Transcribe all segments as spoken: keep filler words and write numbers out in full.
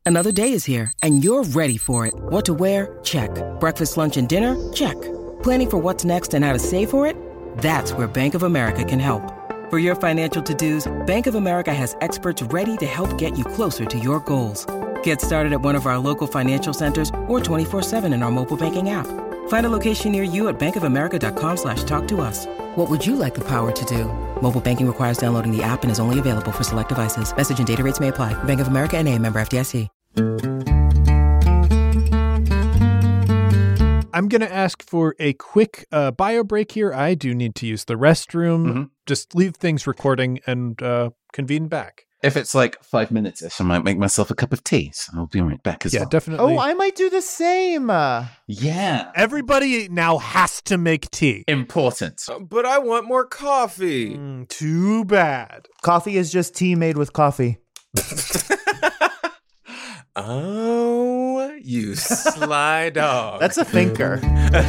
Another day is here, and you're ready for it. What to wear? Check. Breakfast, lunch, and dinner? Check. Planning for what's next and how to save for it? That's where Bank of America can help. For your financial to-dos, Bank of America has experts ready to help get you closer to your goals. Get started at one of our local financial centers or twenty-four seven in our mobile banking app. Find a location near you at bankofamerica.com slash talk to us. What would you like the power to do? Mobile banking requires downloading the app and is only available for select devices. Message and data rates may apply. Bank of America N A, member F D I C. I'm going to ask for a quick uh, bio break here. I do need to use the restroom. Mm-hmm. Just leave things recording and uh, convene back. If it's like five minutes-ish, I might make myself a cup of tea. So I'll be right back as yeah, well. Yeah, definitely. Oh, I might do the same. Uh, yeah. Everybody now has to make tea. Important. Uh, but I want more coffee. Mm, too bad. Coffee is just tea made with coffee. Oh, you sly dog. That's a thinker.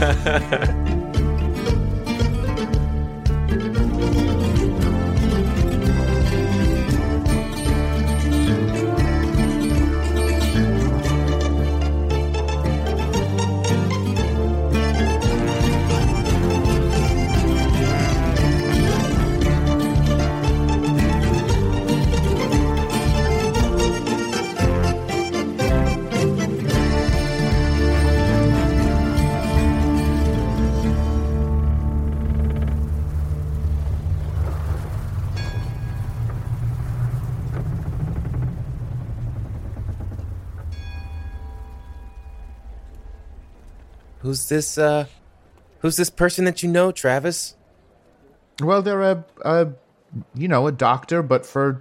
Who's this, uh, who's this person that you know, Travis? Well, they're a, a, you know, a doctor, but for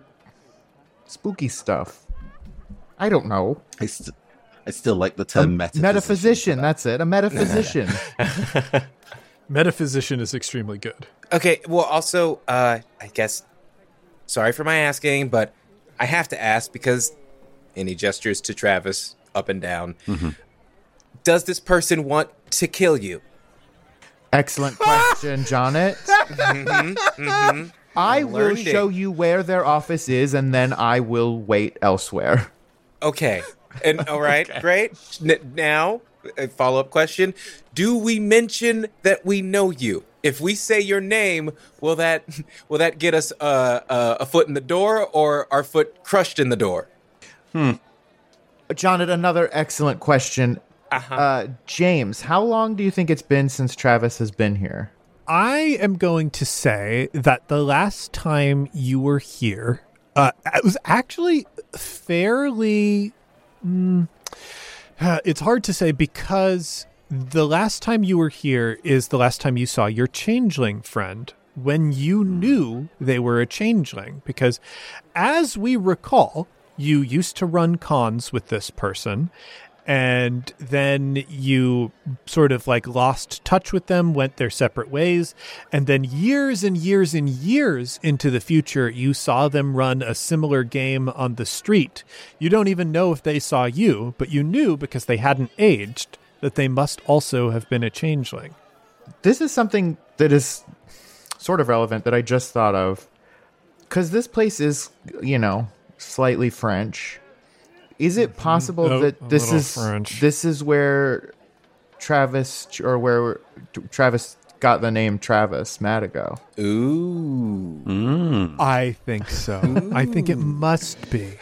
spooky stuff. I don't know. I, st- I still like the term a metaphysician. Metaphysician, that's it. A metaphysician. Metaphysician is extremely good. Okay, well, also, uh, I guess, sorry for my asking, but I have to ask because any gestures to Travis up and down. Mm-hmm. Does this person want to kill you? Excellent question, Jonnet. mm-hmm, mm-hmm. I will Learned show it. you where their office is, and then I will wait elsewhere. Okay. And all right, okay. Great. N- now, a follow-up question. Do we mention that we know you? If we say your name, will that will that get us uh, uh, a foot in the door or our foot crushed in the door? Hmm. Jonnet, another excellent question. Uh-huh. Uh, James, how long do you think it's been since Travis has been here? I am going to say that the last time you were here, uh, it was actually fairly... Mm, uh, it's hard to say because the last time you were here is the last time you saw your changeling friend when you knew they were a changeling. Because as we recall, you used to run cons with this person, and then you sort of like lost touch with them, went their separate ways. And then years and years and years into the future, you saw them run a similar game on the street. You don't even know if they saw you, but you knew because they hadn't aged that they must also have been a changeling. This is something that is sort of relevant that I just thought of. Because this place is, you know, slightly French. Is it possible Oh, that this little is French. this is where Travis or where Travis got the name Travis Madigo? Ooh. Mm. I think so. I think it must be.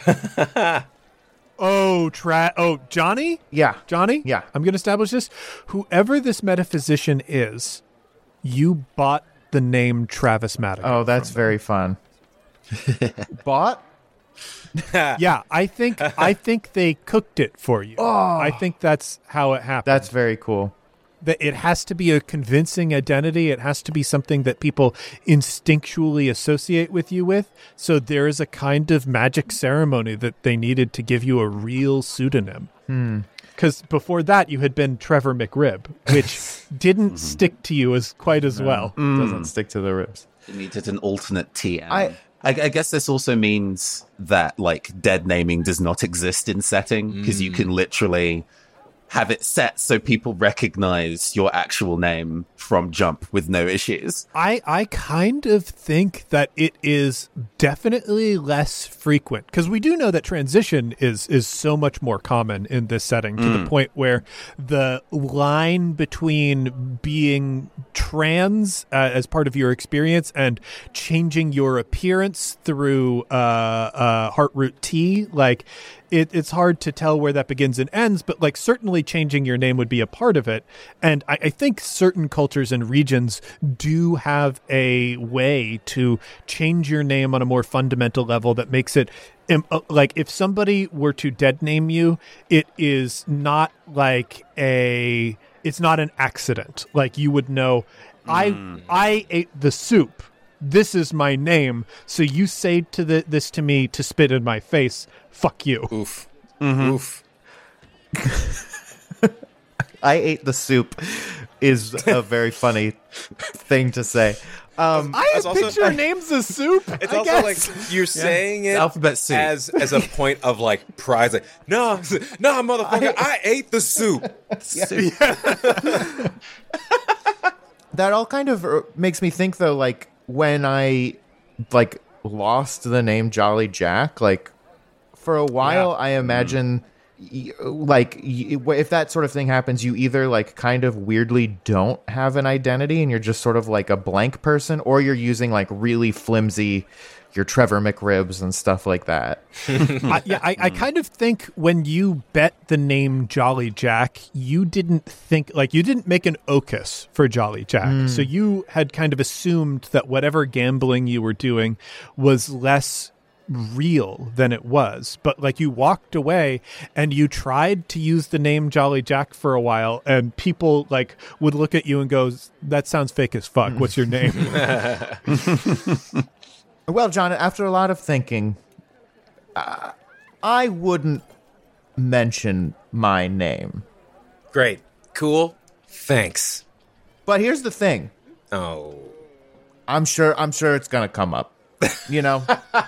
oh, tra- Oh, Johnny? Yeah. Johnny? Yeah. I'm going to establish this. Whoever this metaphysician is, you bought the name Travis Madigan. Oh, that's very fun. Bought? Yeah, I think I think they cooked it for you. Oh. I think that's how it happened. That's very cool. That it has to be a convincing identity. It has to be something that people instinctually associate with you with. So there is a kind of magic ceremony that they needed to give you a real pseudonym. Hmm. Because before that, you had been Trevor McRib, which didn't stick to you as quite as No, well. Mm. Doesn't stick to the ribs. You needed an alternate T M. I, I, I guess this also means that like dead naming does not exist in setting because mm. you can literally have it set so people recognize your actual name from jump with no issues? I, I kind of think that it is definitely less frequent, because we do know that transition is is so much more common in this setting, to mm. the point where the line between being trans uh, as part of your experience and changing your appearance through uh, uh, Heartroot T, like it, it's hard to tell where that begins and ends, but like certainly changing your name would be a part of it. And I, I think certain cultures and regions do have a way to change your name on a more fundamental level that makes it um, uh, like if somebody were to dead name you, it is not like a it's not an accident. Like you would know, mm. I I ate the soup. This is my name. So you say to the, this to me to spit in my face. Fuck you. Oof. Mm-hmm. Oof. I ate the soup is a very funny thing to say. Um, I also, picture I, names of soup. It's I also guess. like you're saying it's it alphabet soup. as as a point of like pride. Like, no, no, motherfucker, I, I ate the soup. Soup. That all kind of makes me think, though, like when I like lost the name Jolly Jack, like for a while, yeah. I imagine. Mm. Like if that sort of thing happens, you either like kind of weirdly don't have an identity and you're just sort of like a blank person, or you're using like really flimsy your Trevor McRibs and stuff like that. I, yeah, I, I kind of think when you bet the name Jolly Jack, you didn't think like you didn't make an ocus for Jolly Jack. Mm. So you had kind of assumed that whatever gambling you were doing was less real than it was, but like you walked away and you tried to use the name Jolly Jack for a while, and people like would look at you and go, that sounds fake as fuck. What's your name? Well, John, after a lot of thinking, uh, I wouldn't mention my name. Great. Cool. Thanks. But here's the thing. Oh. I'm sure I'm sure it's gonna come up. You know.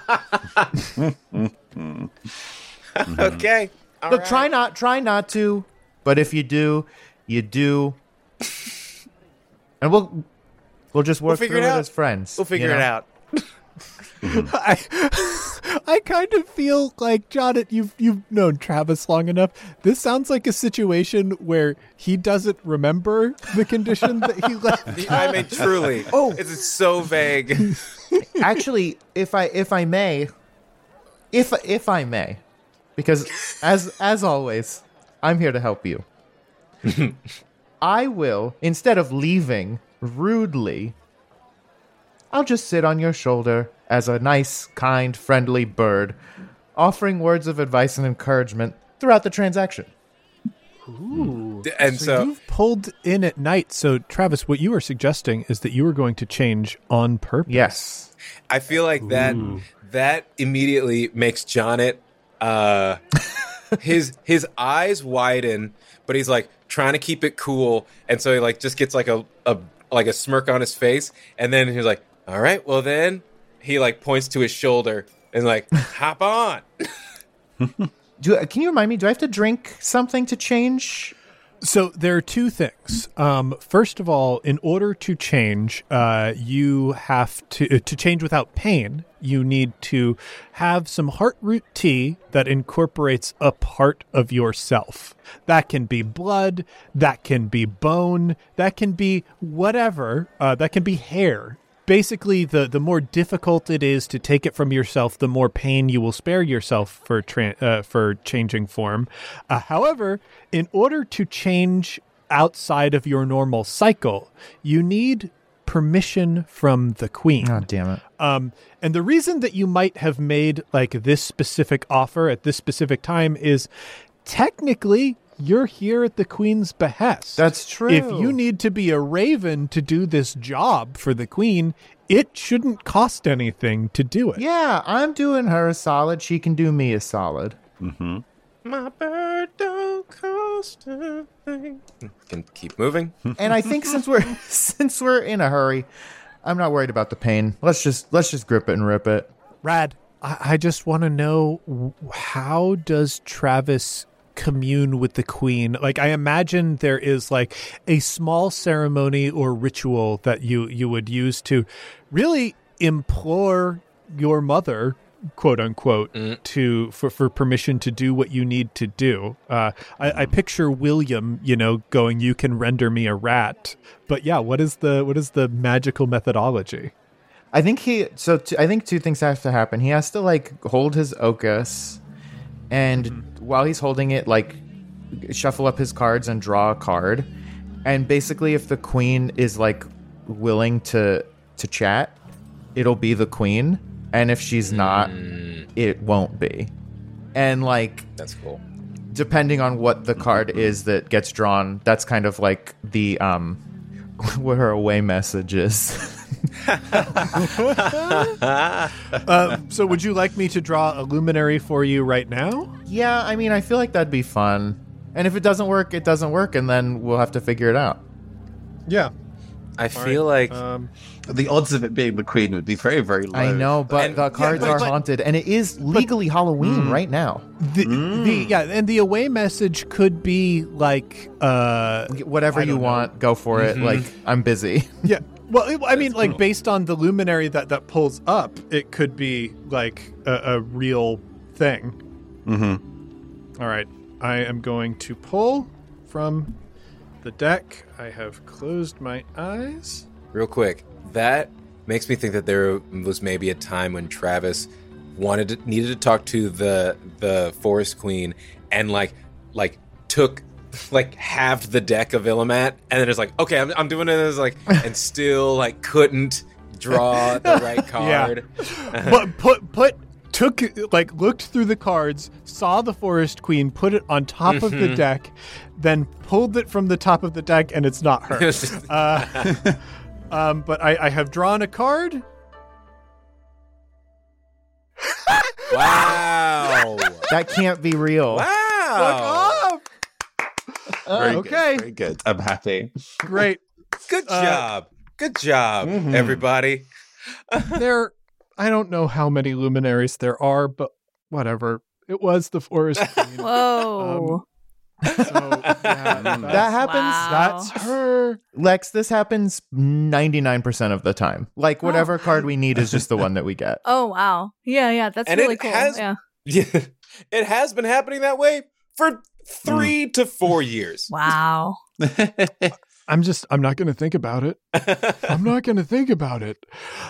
Okay. All Look, right. try not try not to, but if you do, you do. And we'll we'll just work We'll through figure it, it out. as friends. We'll figure you know? it out. I, I kind of feel like, John, you've you've known Travis long enough. This sounds like a situation where he doesn't remember the condition that he left. I mean, truly. Oh. It's so vague. Actually, if I if I may, if if I may, because as as always, I'm here to help you. I will, instead of leaving rudely, I'll just sit on your shoulder as a nice, kind, friendly bird, offering words of advice and encouragement throughout the transaction. Ooh. And so, so you've pulled in at night. So, Travis, what you are suggesting is that you are going to change on purpose. Yes. I feel like that Ooh. that immediately makes Jonnet uh his his eyes widen, but he's like trying to keep it cool, and so he like just gets like a, a like a smirk on his face, and then he's like, all right, well then he like points to his shoulder and like hop on. Do can you remind me? Do I have to drink something to change? So there are two things. Um, first of all, in order to change, uh, you have to to change without pain. You need to have some Heartroot tea that incorporates a part of yourself. That can be blood. That can be bone. That can be whatever. Uh, that can be hair. Basically, the, the more difficult it is to take it from yourself, the more pain you will spare yourself for tra- uh, for changing form. Uh, however, in order to change outside of your normal cycle, you need permission from the queen. Oh, damn it. Um, and the reason that you might have made like this specific offer at this specific time is technically you're here at the queen's behest. That's true. If you need to be a raven to do this job for the queen, it shouldn't cost anything to do it. Yeah, I'm doing her a solid. She can do me a solid. Mm-hmm. My bird don't cost a thing. Can keep moving. And I think since we're since we're in a hurry, I'm not worried about the pain. Let's just let's just grip it and rip it. Rad, I, I just want to know, how does Travis commune with the queen? Like, I imagine there is like a small ceremony or ritual that you you would use to really implore your mother, quote unquote, mm. to for, for permission to do what you need to do. Uh, I, I picture William, you know, going, "You can render me a rat." But yeah, what is the what is the magical methodology? I think he. So t- I think two things have to happen. He has to like hold his Ocus, and mm-hmm. while he's holding it, like shuffle up his cards and draw a card. And basically, if the queen is like willing to to chat, it'll be the queen. And if she's not, mm. it won't be. And like, that's cool. Depending on what the card is that gets drawn, that's kind of like the um, what her away message is. uh, so would you like me to draw a luminary for you right now? Yeah, I mean, I feel like that'd be fun. And if it doesn't work, it doesn't work, and then we'll have to figure it out. Yeah. I All feel right. like um, the odds of it being the queen would be very, very low. I know, but and, the cards yeah, but, are but, haunted, and it is legally but, Halloween mm, right now. The, mm. the yeah, and the away message could be like uh, whatever you know. want, go for mm-hmm. it. Like, I'm busy. Yeah. Well, I mean, like, based on the luminary that, that pulls up, it could be, like, a, a real thing. Mm-hmm. All right. I am going to pull from the deck. I have closed my eyes. Real quick, that makes me think that there was maybe a time when Travis wanted to, needed to talk to the the Forest Queen and, like, like took... like halved the deck of Illimat, and then it's like, okay, I'm, I'm doing it as like, and still like couldn't draw the right card. Yeah. But put put took like looked through the cards, saw the Forest Queen, put it on top mm-hmm. of the deck, then pulled it from the top of the deck, and it's not her. uh, um, but I, I have drawn a card. Wow, that can't be real. Wow. Look off. Very uh, okay. Good, very good. I'm happy. Great. Good uh, job. Good job, mm-hmm. everybody. There, I don't know how many luminaries there are, but whatever. It was the Forest Queen. Whoa. Um, so, yeah, that happens. Wow. That's her. Lex, this happens ninety-nine percent of the time. Like, whatever oh. card we need is just the one that we get. Oh, wow. Yeah, yeah. That's and really it cool. Has, yeah. yeah. It has been happening that way for three mm. to four years. Wow. I'm just, I'm not going to think about it. I'm not going to think about it.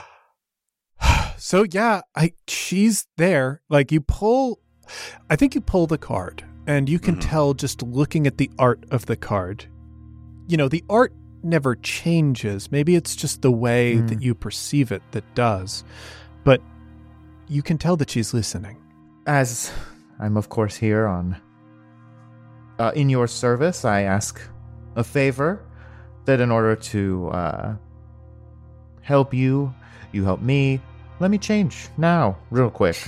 So yeah, I, she's there. Like you pull, I think you pull the card and you can mm-hmm. tell just looking at the art of the card, you know, the art never changes. Maybe it's just the way mm. that you perceive it that does, but you can tell that she's listening. As I'm of course here on Uh, in your service, I ask a favor that in order to uh, help you, you help me. Let me change now, real quick.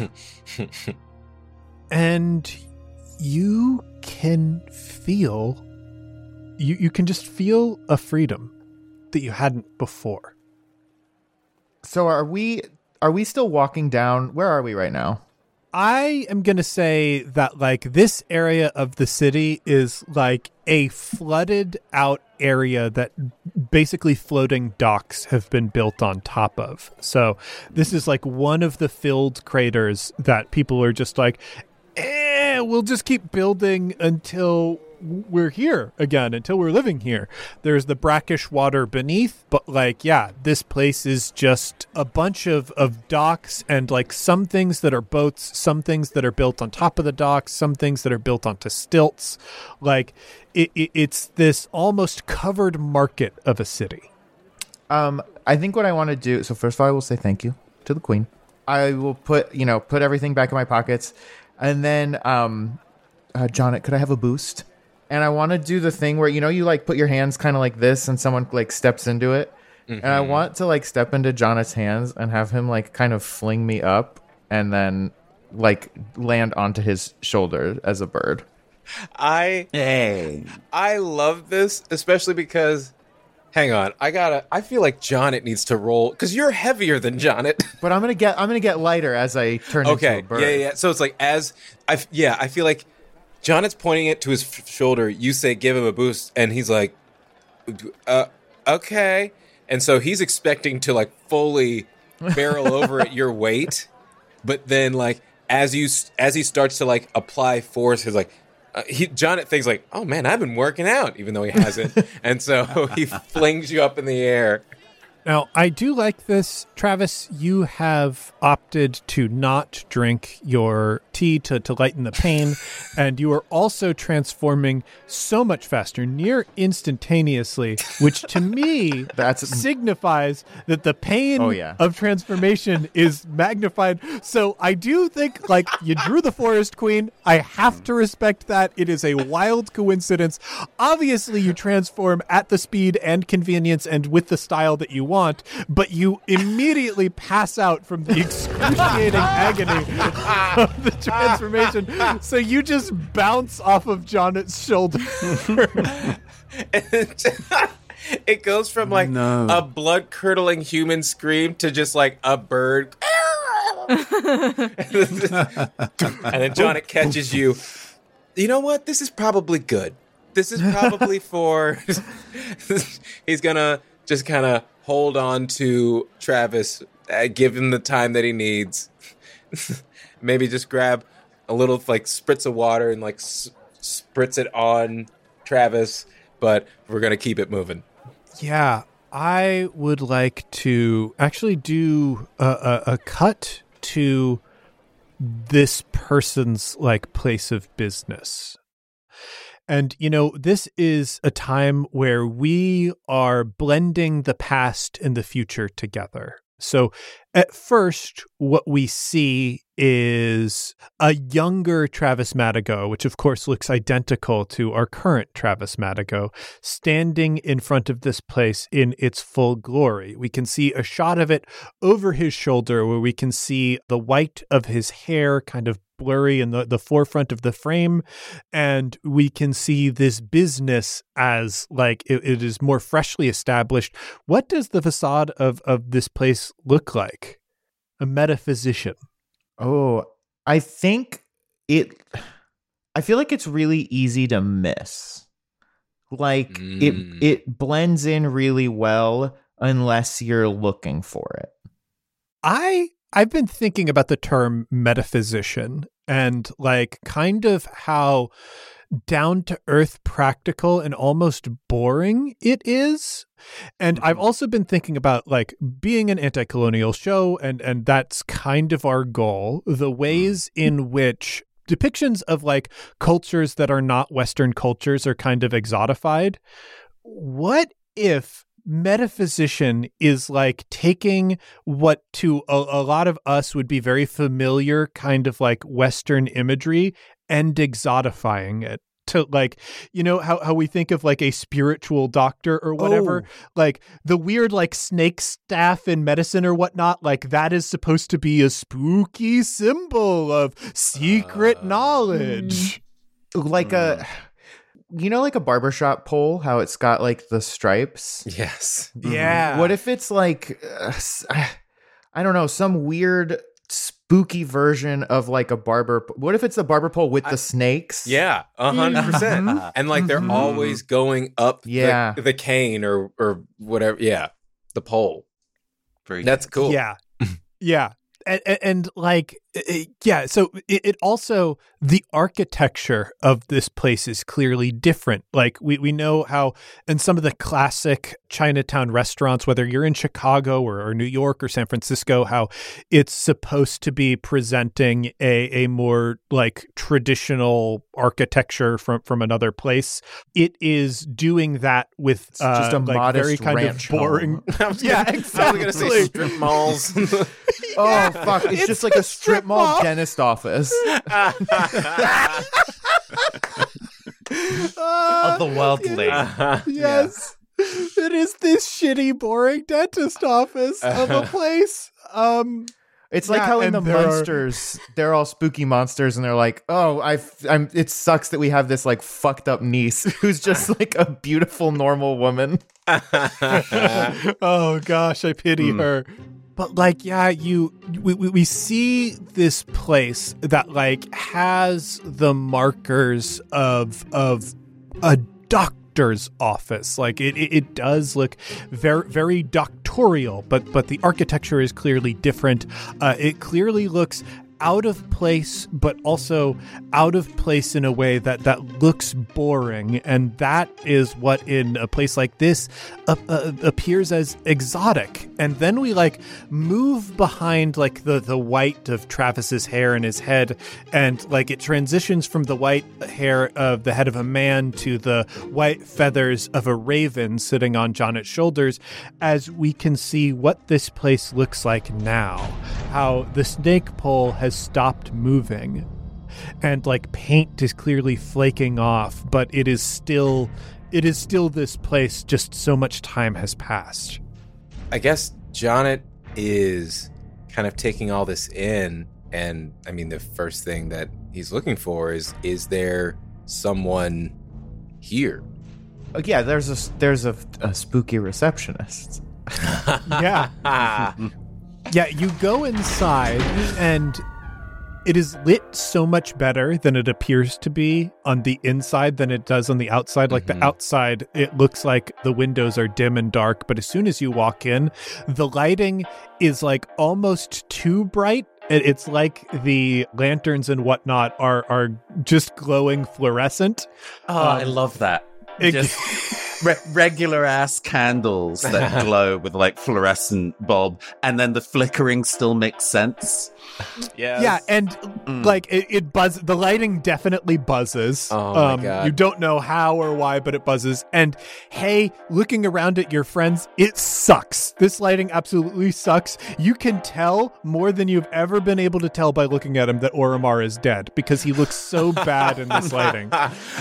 And you can feel, you, you can just feel a freedom that you hadn't before. So are we, are we still walking down? Where are we right now? I am going to say that, like, this area of the city is like a flooded out area that basically floating docks have been built on top of. So this is like one of the filled craters that people are just like, eh, we'll just keep building until we're here again, until we're living here. There's the brackish water beneath, but like, yeah, this place is just a bunch of, of docks and like some things that are boats, some things that are built on top of the docks, some things that are built onto stilts. Like it, it, it's this almost covered market of a city. Um, I think what I want to do, so first of all, I will say thank you to the queen. I will put, you know, put everything back in my pockets. And then, um, uh, Jonnet, could I have a boost? And I want to do the thing where, you know, you like put your hands kind of like this and someone like steps into it. Mm-hmm. And I want to like step into Jonnet's hands and have him like kind of fling me up and then like land onto his shoulder as a bird. I, hey. I love this, especially because, hang on, I gotta, I feel like Jonnet needs to roll, because you're heavier than Jonnet. But I'm going to get, I'm going to get lighter as I turn okay. into a bird. Yeah, yeah. So it's like as, I, yeah, I feel like Jonat's pointing it to his f- shoulder. You say, give him a boost. And he's like, uh, okay. And so he's expecting to like fully barrel over at your weight. But then like, as you, as he starts to like apply force, he's like, uh, he, Jonat thinks like, oh man, I've been working out, even though he hasn't. And so he flings you up in the air. Now, I do like this. Travis, you have opted to not drink your tea to, to lighten the pain, and you are also transforming so much faster, near instantaneously, which to me That's signifies that the pain Oh, yeah. of transformation is magnified. So I do think, like, you drew the Forest Queen. I have to respect that. It is a wild coincidence. Obviously, you transform at the speed and convenience and with the style that you want, but you immediately pass out from the excruciating agony of the transformation. So you just bounce off of Jonat's shoulder. It goes from like No. a blood curdling human scream to just like a bird. And then Jonat catches you. You know what? This is probably good. This is probably for. He's gonna just kind of hold on to Travis, uh, give him the time that he needs. Maybe just grab a little like spritz of water and like s- spritz it on Travis, but we're gonna keep it moving. Yeah, I would like to actually do a, a, a cut to this person's like place of business. And, you know, this is a time where we are blending the past and the future together. So at first, what we see is a younger Travis Madigo, which of course looks identical to our current Travis Madigo, standing in front of this place in its full glory. We can see a shot of it over his shoulder where we can see the white of his hair kind of blurry in the, the forefront of the frame, and we can see this business as like it, it is more freshly established. What does the facade of, of this place look like? A metaphysician. Oh, I think it I feel like it's really easy to miss. Like Mm. it it blends in really well unless you're looking for it. I I've been thinking about the term metaphysician and like kind of how down to earth, practical, and almost boring it is. And I've also been thinking about like being an anti-colonial show, and and that's kind of our goal. The ways in which depictions of like cultures that are not Western cultures are kind of exotified. What if metaphysician is like taking what to a, a lot of us would be very familiar kind of like Western imagery and exotifying it to like, you know, how, how we think of like a spiritual doctor or whatever, Oh. like the weird like snake staff in medicine or whatnot, like that is supposed to be a spooky symbol of secret Uh, knowledge. Like a you know like a barbershop pole, how it's got like the stripes? Yes. Yeah. What if it's like uh, s- I don't know, some weird spooky version of like a barber what if it's a barber pole with the snakes? Yeah, a hundred percent. Mhm. And like they're Mhm. always going up Yeah. the, the cane or or whatever. Yeah, the pole. Very That's cool. Yeah. Yeah. And, and, and like, it, yeah. So it, it also, the architecture of this place is clearly different. Like we, we know how in some of the classic Chinatown restaurants, whether you're in Chicago or, or New York or San Francisco, how it's supposed to be presenting a, a more like traditional architecture from, from another place. It is doing that with It's just uh, a like modest very kind ranch of boring. I was Yeah, gonna, I was gonna exactly. say strip malls. Oh fuck, it's, It's just like a a strip strip mall mall. dentist office. Uh, of the worldly. Yes. It is this shitty, boring dentist office of a place. Um, It's like Yeah, how in and the there are- monsters, they're all spooky monsters, and they're like, "Oh, I've, I'm." It sucks that we have this like fucked up niece who's just like a beautiful normal woman. oh gosh, I pity her. but like, yeah, you we, we we see this place that like has the markers of of a doctor's office. Like it, it, it does look very very doctorial, but but the architecture is clearly different. Uh, it clearly looks out of place, but also out of place in a way that that looks boring, and that is what in a place like this uh, uh, appears as exotic. And then we like move behind like the the white of Travis's hair in his head, and like it transitions from the white hair of the head of a man to the white feathers of a raven sitting on Jonnet's shoulders, as we can see what this place looks like now, how the snake pole has stopped moving, and like paint is clearly flaking off, but it is still it is still this place, just so much time has passed. I guess Jonnet is kind of taking all this in, and I mean the first thing that he's looking for is is there someone here? Oh, yeah, there's a there's a, a spooky receptionist. Yeah. Yeah, you go inside, and it is lit so much better than it appears to be on the inside than it does on the outside. Like Mm-hmm. the outside, it looks like the windows are dim and dark, but as soon as you walk in, the lighting is like almost too bright. It- It's like the lanterns and whatnot are are just glowing fluorescent. Oh, I love that. It- Just re- regular ass candles that glow with like fluorescent bulb, and then the flickering still makes sense. Yeah. Yeah, and like it, it buzz. The lighting definitely buzzes. Oh my God. You don't know how or why, but it buzzes. And hey, looking around at your friends, it sucks. This lighting absolutely sucks. You can tell more than you've ever been able to tell by looking at him that Oromar is dead, because he looks so bad in this lighting.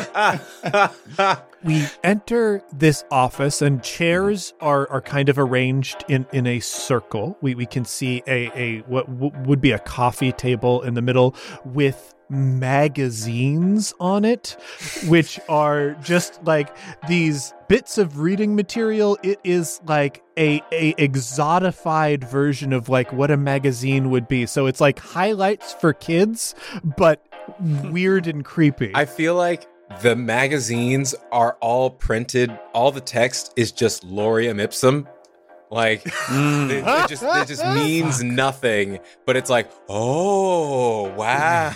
We enter this office, and chairs are, are kind of arranged in, in a circle. We we can see a, a what w- would be a coffee table in the middle with magazines on it, which are just like these bits of reading material. It is like a, a exotified version of like what a magazine would be. So it's like highlights for kids, but weird and creepy. I feel like the magazines are all printed. All the text is just Lorem Ipsum. Like, it, it just it just means nothing, but it's like, oh, wow.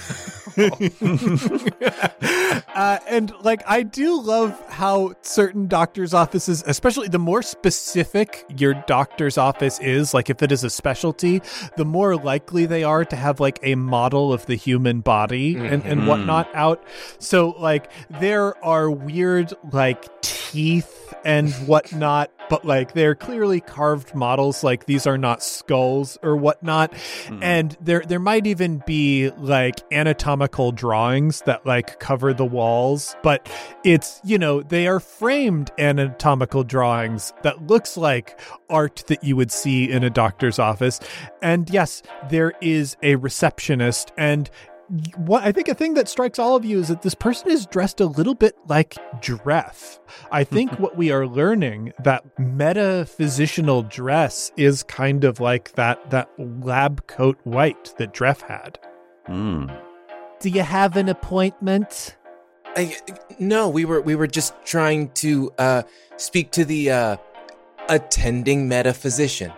uh, and like, I do love how certain doctor's offices, especially the more specific your doctor's office is, like if it is a specialty, the more likely they are to have like a model of the human body and, and whatnot out. So like there are weird like teeth and whatnot, but like they're clearly carved models. Like these are not skulls or whatnot. Mm. And there there might even be like anatomical drawings that like cover the walls, but it's, you know, they are framed anatomical drawings that looks like art that you would see in a doctor's office. And yes, there is a receptionist, and what I think a thing that strikes all of you is that this person is dressed a little bit like Dref. I think what we are learning, that metaphysicianal dress is kind of like that that lab coat white that Dref had. Mm. Do you have an appointment? I, no, we were we were just trying to uh, speak to the uh, attending metaphysician.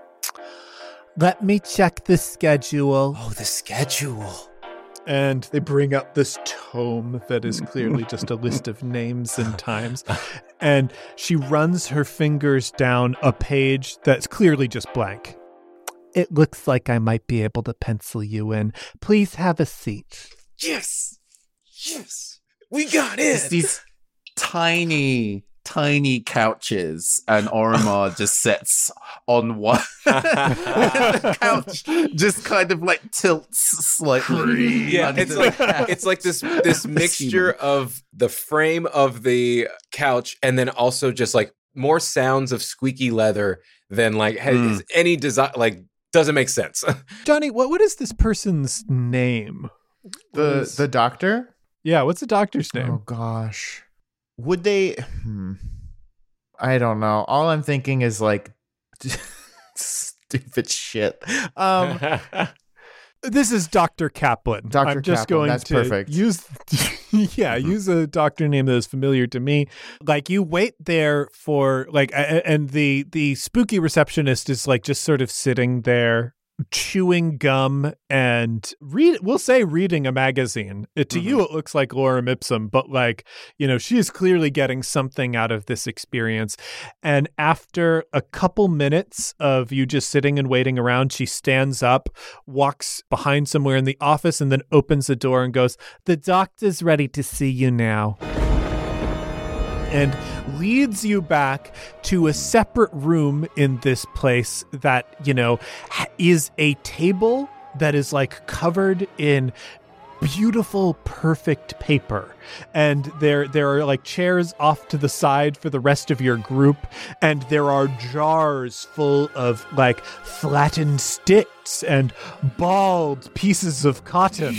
Let me check the schedule. Oh, the schedule. And they bring up this tome that is clearly just a list of names and times. And she runs her fingers down a page that's clearly just blank. It looks like I might be able to pencil you in. Please have a seat. Yes. Yes. We got it. It's these tiny, tiny couches, and Oromar just sits on one. The couch just kind of like tilts slightly. Yeah, under it's the like couch. it's like this this mixture of the frame of the couch and then also just like more sounds of squeaky leather than like has Mm. any design, like doesn't make sense. Johnny, what what is this person's name? The Is- the doctor? Yeah, what's the doctor's name? Oh gosh. Would they hmm. I don't know. All I'm thinking is like stupid shit. Um, This is Doctor Kaplan. Doctor I'm just Kaplan, going that's to perfect. use, yeah, use a doctor name that is familiar to me. Like you wait there for like, a- and the the spooky receptionist is like just sort of sitting there chewing gum and read. We'll say reading a magazine. It, to Mm-hmm. you, it looks like Lorem Ipsum, but like you know, she is clearly getting something out of this experience. And after a couple minutes of you just sitting and waiting around, she stands up, walks behind somewhere in the office, and then opens the door and goes, "The doctor's ready to see you now." And leads you back to a separate room in this place that, you know, ha- is a table that is like covered in beautiful, perfect paper. And there there are like chairs off to the side for the rest of your group. And there are jars full of like flattened sticks and bald pieces of cotton.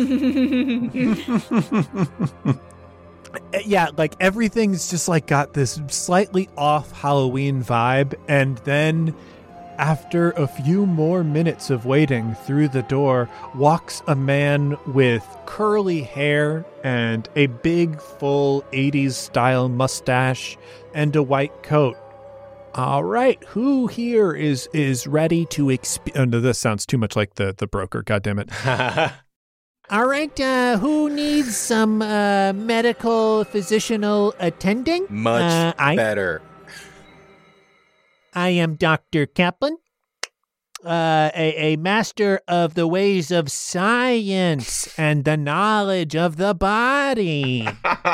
Yeah, like everything's just like got this slightly off Halloween vibe. And then after a few more minutes of waiting, through the door walks a man with curly hair and a big, full eighties style mustache and a white coat. All right, who here is is ready to exp- oh, no, this sounds too much like the, the broker, goddammit. All right, uh, who needs some uh, medical physicianal attending? Much Uh, I- better. I am Doctor Kaplan, uh, a, a master of the ways of science and the knowledge of the body.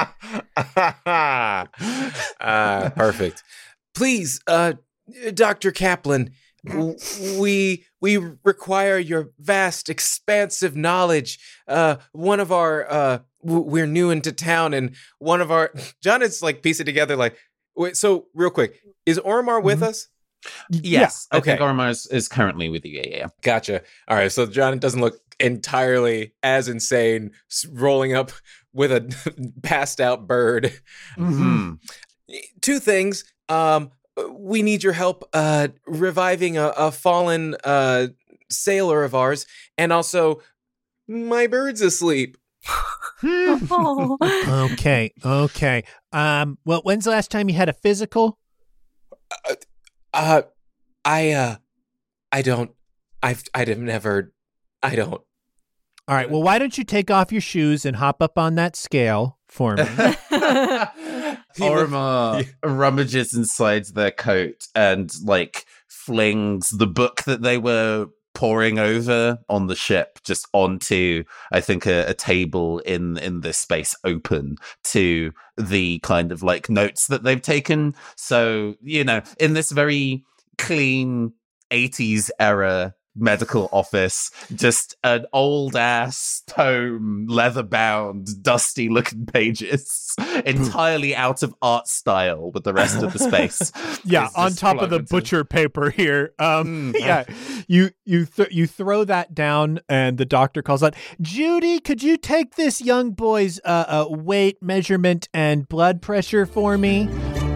uh, perfect. Please, uh, Doctor Kaplan, w- we we require your vast, expansive knowledge. Uh, one of our uh, w- we're new into town, and one of our John is like piecing together. Like, wait, so real quick, is Ormar with us? Yes, Yeah, I think okay. Ormar is, is currently with you. Yeah, yeah. Gotcha. All right, so John doesn't look entirely as insane, s- rolling up with a passed out bird. Mm-hmm. Two things. Um, we need your help uh, reviving a, a fallen uh, sailor of ours, and also my bird's asleep. Oh. Okay, okay. Um, well, when's the last time you had a physical? Uh, I uh, I don't. I've I've never. I don't. All right, well, why don't you take off your shoes and hop up on that scale for me? Ormar rummages inside their coat and like flings the book that they were poring over on the ship just onto, I think, a, a table in in this space open to the kind of like notes that they've taken. So, you know, in this very clean eighties era medical office, just an old ass tome, leather bound, dusty looking pages, entirely out of art style with the rest of the space. Yeah, is on just top of the plummeted. butcher paper here. Um, Mm. yeah, you you th- you throw that down, and the doctor calls out, "Judy, could you take this young boy's uh, uh, weight measurement and blood pressure for me?"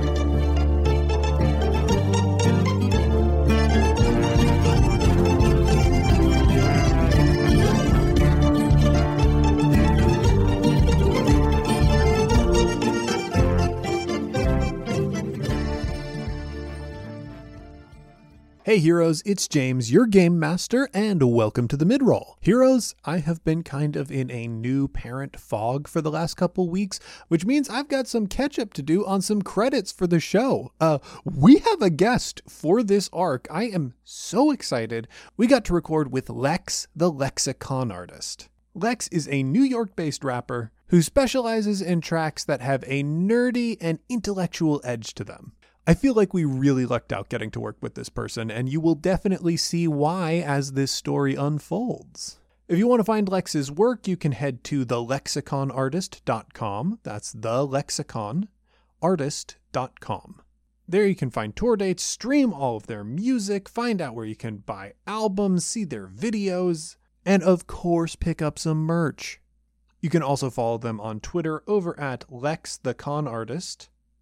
Hey heroes, it's James, your game master, and welcome to the midroll. Heroes, I have been kind of in a new parent fog for the last couple weeks, which means I've got some catch up to do on some credits for the show. Uh, we have a guest for this arc. I am so excited. We got to record with Lex, the Lexicon artist. Lex is a New York-based rapper who specializes in tracks that have a nerdy and intellectual edge to them. I feel like we really lucked out getting to work with this person, and you will definitely see why as this story unfolds. If you want to find Lex's work, you can head to the lexicon artist dot com. That's the lexicon artist dot com. There you can find tour dates, stream all of their music, find out where you can buy albums, see their videos, and of course pick up some merch. You can also follow them on Twitter over at Lex the Con Artist.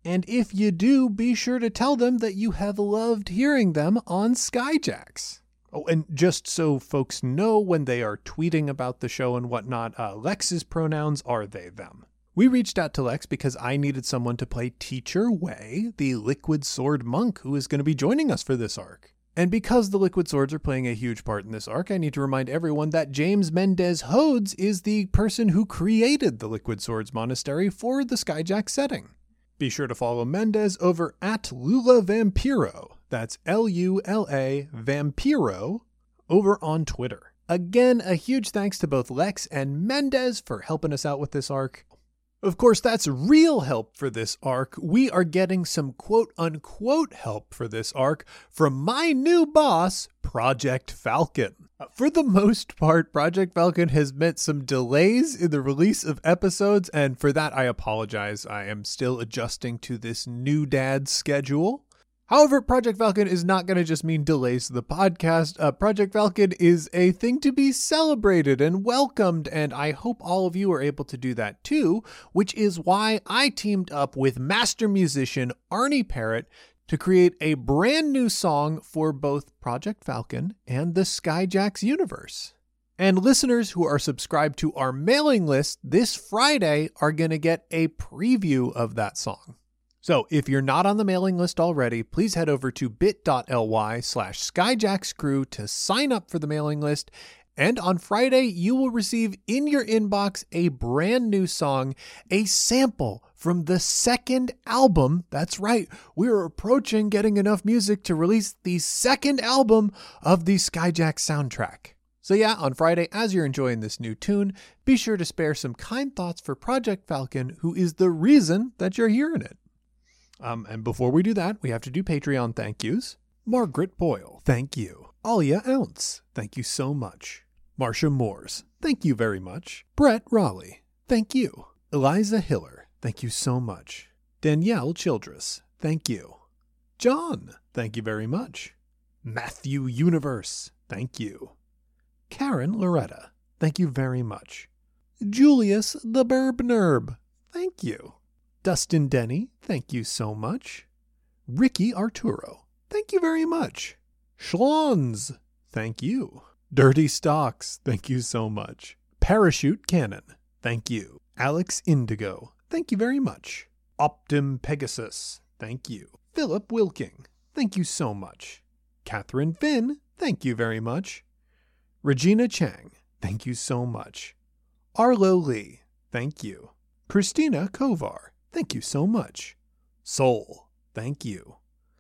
And if you do, be sure to tell them that you have loved hearing them on Skyjacks. Oh, and just so folks know when they are tweeting about the show and whatnot, uh, Lex's pronouns are they, them. We reached out to Lex because I needed someone to play Teacher Wei, the Liquid Sword monk who is going to be joining us for this arc. And because the Liquid Swords are playing a huge part in this arc, I need to remind everyone that James Mendez Hodes is the person who created the Liquid Swords Monastery for the Skyjack setting. Be sure to follow Mendez over at Lula Vampiro. That's L U L A Vampiro over on Twitter. Again, a huge thanks to both Lex and Mendez for helping us out with this arc. Of course, that's real help for this arc. We are getting some quote-unquote help for this arc from my new boss, Project Falcon. For the most part, Project Falcon has met some delays in the release of episodes, and for that I apologize. I am still adjusting to this new dad schedule. However, Project Falcon is not going to just mean delays to the podcast. Uh, Project Falcon is a thing to be celebrated and welcomed, and I hope all of you are able to do that too, which is why I teamed up with master musician Arnie Parrott to create a brand new song for both Project Falcon and the Skyjacks universe. And listeners who are subscribed to our mailing list this Friday are going to get a preview of that song. So if you're not on the mailing list already, please head over to bit.ly slash skyjackscrew to sign up for the mailing list. And on Friday, you will receive in your inbox a brand new song, a sample from the second album. That's right, we're approaching getting enough music to release the second album of the Skyjack soundtrack. So yeah, on Friday, as you're enjoying this new tune, be sure to spare some kind thoughts for Project Falcon, who is the reason that you're hearing it. Um, and before we do that, we have to do Patreon thank yous. Margaret Boyle, thank you. Alia Ounce, thank you so much. Marcia Moores, thank you very much. Brett Raleigh, thank you. Eliza Hiller, thank you so much. Danielle Childress, thank you. John, thank you very much. Matthew Universe, thank you. Karen Loretta, thank you very much. Julius the Burb Nerb, thank you. Dustin Denny, thank you so much. Ricky Arturo, thank you very much. Schlons, thank you. Dirty Stocks, thank you so much. Parachute Cannon, thank you. Alex Indigo, thank you very much. Optim Pegasus, thank you. Philip Wilking, thank you so much. Catherine Finn, thank you very much. Regina Chang, thank you so much. Arlo Lee, thank you. Christina Kovar, thank you so much. Soul, thank you.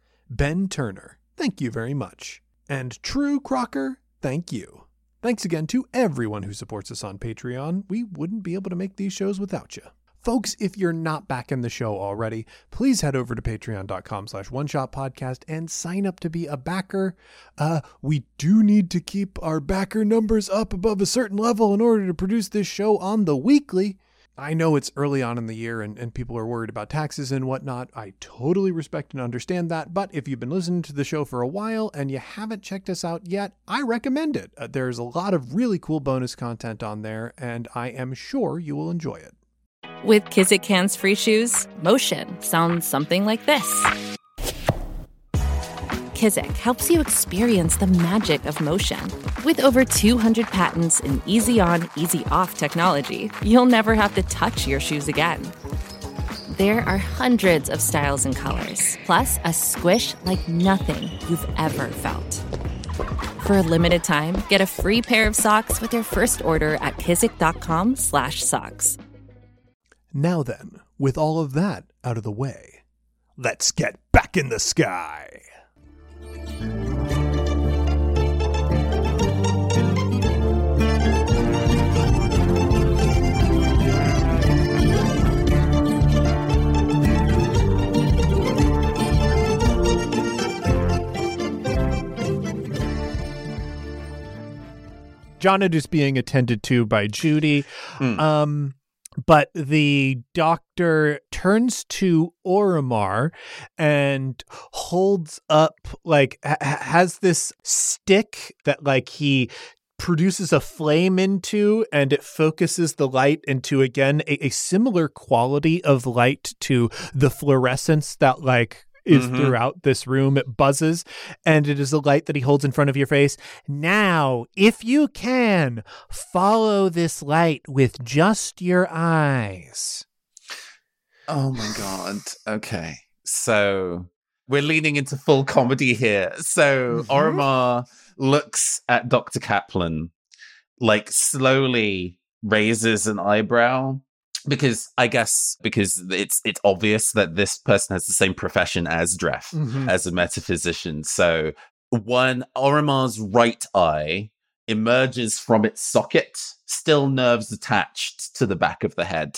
Ben Turner, thank you very much. And True Crocker, thank you. Thanks again to everyone who supports us on Patreon. We wouldn't be able to make these shows without you. Folks, if you're not back in the show already, please head over to patreon.com slash one shot podcast and sign up to be a backer. Uh, we do need to keep our backer numbers up above a certain level in order to produce this show on the weekly. I know it's early on in the year and, and people are worried about taxes and whatnot. I totally respect and understand that. But if you've been listening to the show for a while and you haven't checked us out yet, I recommend it. Uh, there's a lot of really cool bonus content on there, and I am sure you will enjoy it. With Kizik Hands Free Shoes, motion sounds something like this. Kizik helps you experience the magic of motion. With over two hundred patents and easy-on, easy-off technology, you'll never have to touch your shoes again. There are hundreds of styles and colors, plus a squish like nothing you've ever felt. For a limited time, get a free pair of socks with your first order at kizik.com slash socks. Now then, with all of that out of the way, let's get back in the sky. Jonnet is being attended to by Judy. Mm. Um, but the doctor turns to Oromar and holds up, like, ha- has this stick that, like, he produces a flame into, and it focuses the light into, again, a, a similar quality of light to the fluorescence that like is Mhm. throughout this room. It buzzes, and it is a light that he holds in front of your face. Now, if you can, follow this light with just your eyes. Oh my god. Okay. So we're leaning into full comedy here. So Mm-hmm. Oromar looks at Doctor Kaplan, like slowly raises an eyebrow. Because I guess because it's it's obvious that this person has the same profession as Dref, Mhm. as a metaphysician. So one Oromar's right eye emerges from its socket, still nerves attached to the back of the head,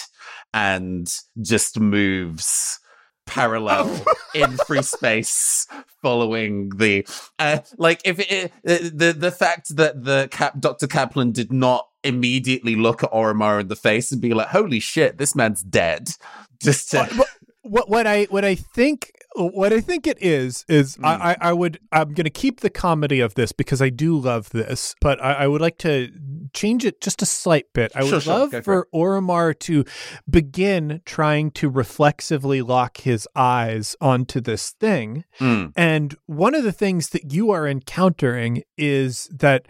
and just moves parallel in free space following the uh, like if it, the the fact that the Cap Doctor Kaplan did not immediately look at Oromar in the face and be like, holy shit, this man's dead, just to What, what what I what I think what I think it is is Mm. I, I I would I'm gonna keep the comedy of this because I do love this, but I, I would like to change it just a slight bit. I would Sure, sure. love Go for for Oromar to begin trying to reflexively lock his eyes onto this thing. Mm. And one of the things that you are encountering is that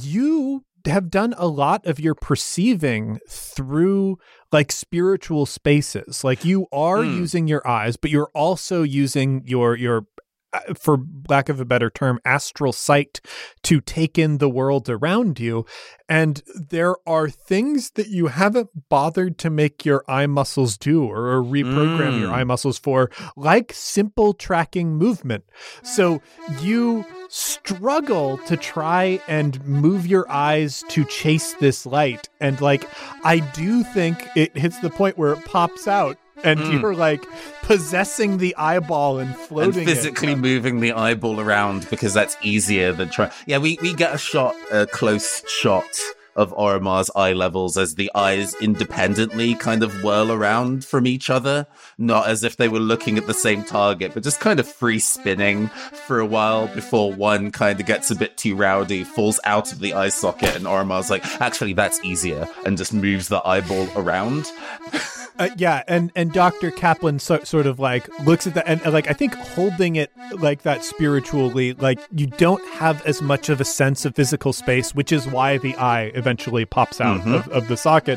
you have done a lot of your perceiving through like spiritual spaces. Like you are Mm. using your eyes, but you're also using your your uh, for lack of a better term, astral sight to take in the world around you. And there are things that you haven't bothered to make your eye muscles do or, or reprogram Mm. your eye muscles for, like simple tracking movement. So you struggle to try and move your eyes to chase this light. And like, I do think it hits the point where it pops out. And Mm. you're like possessing the eyeball and and floating physically it. moving the eyeball around because that's easier than trying. Yeah, we, we get a shot, a close shot of Oromar's eye levels as the eyes independently kind of whirl around from each other, not as if they were looking at the same target, but just kind of free spinning for a while before one kind of gets a bit too rowdy, falls out of the eye socket, and Oromar's like, actually, that's easier, and just moves the eyeball around. Uh, yeah, and and Doctor Kaplan so, sort of like looks at that, and, and like I think holding it like that spiritually, like you don't have as much of a sense of physical space, which is why the eye eventually pops out Mhm. of, of the socket.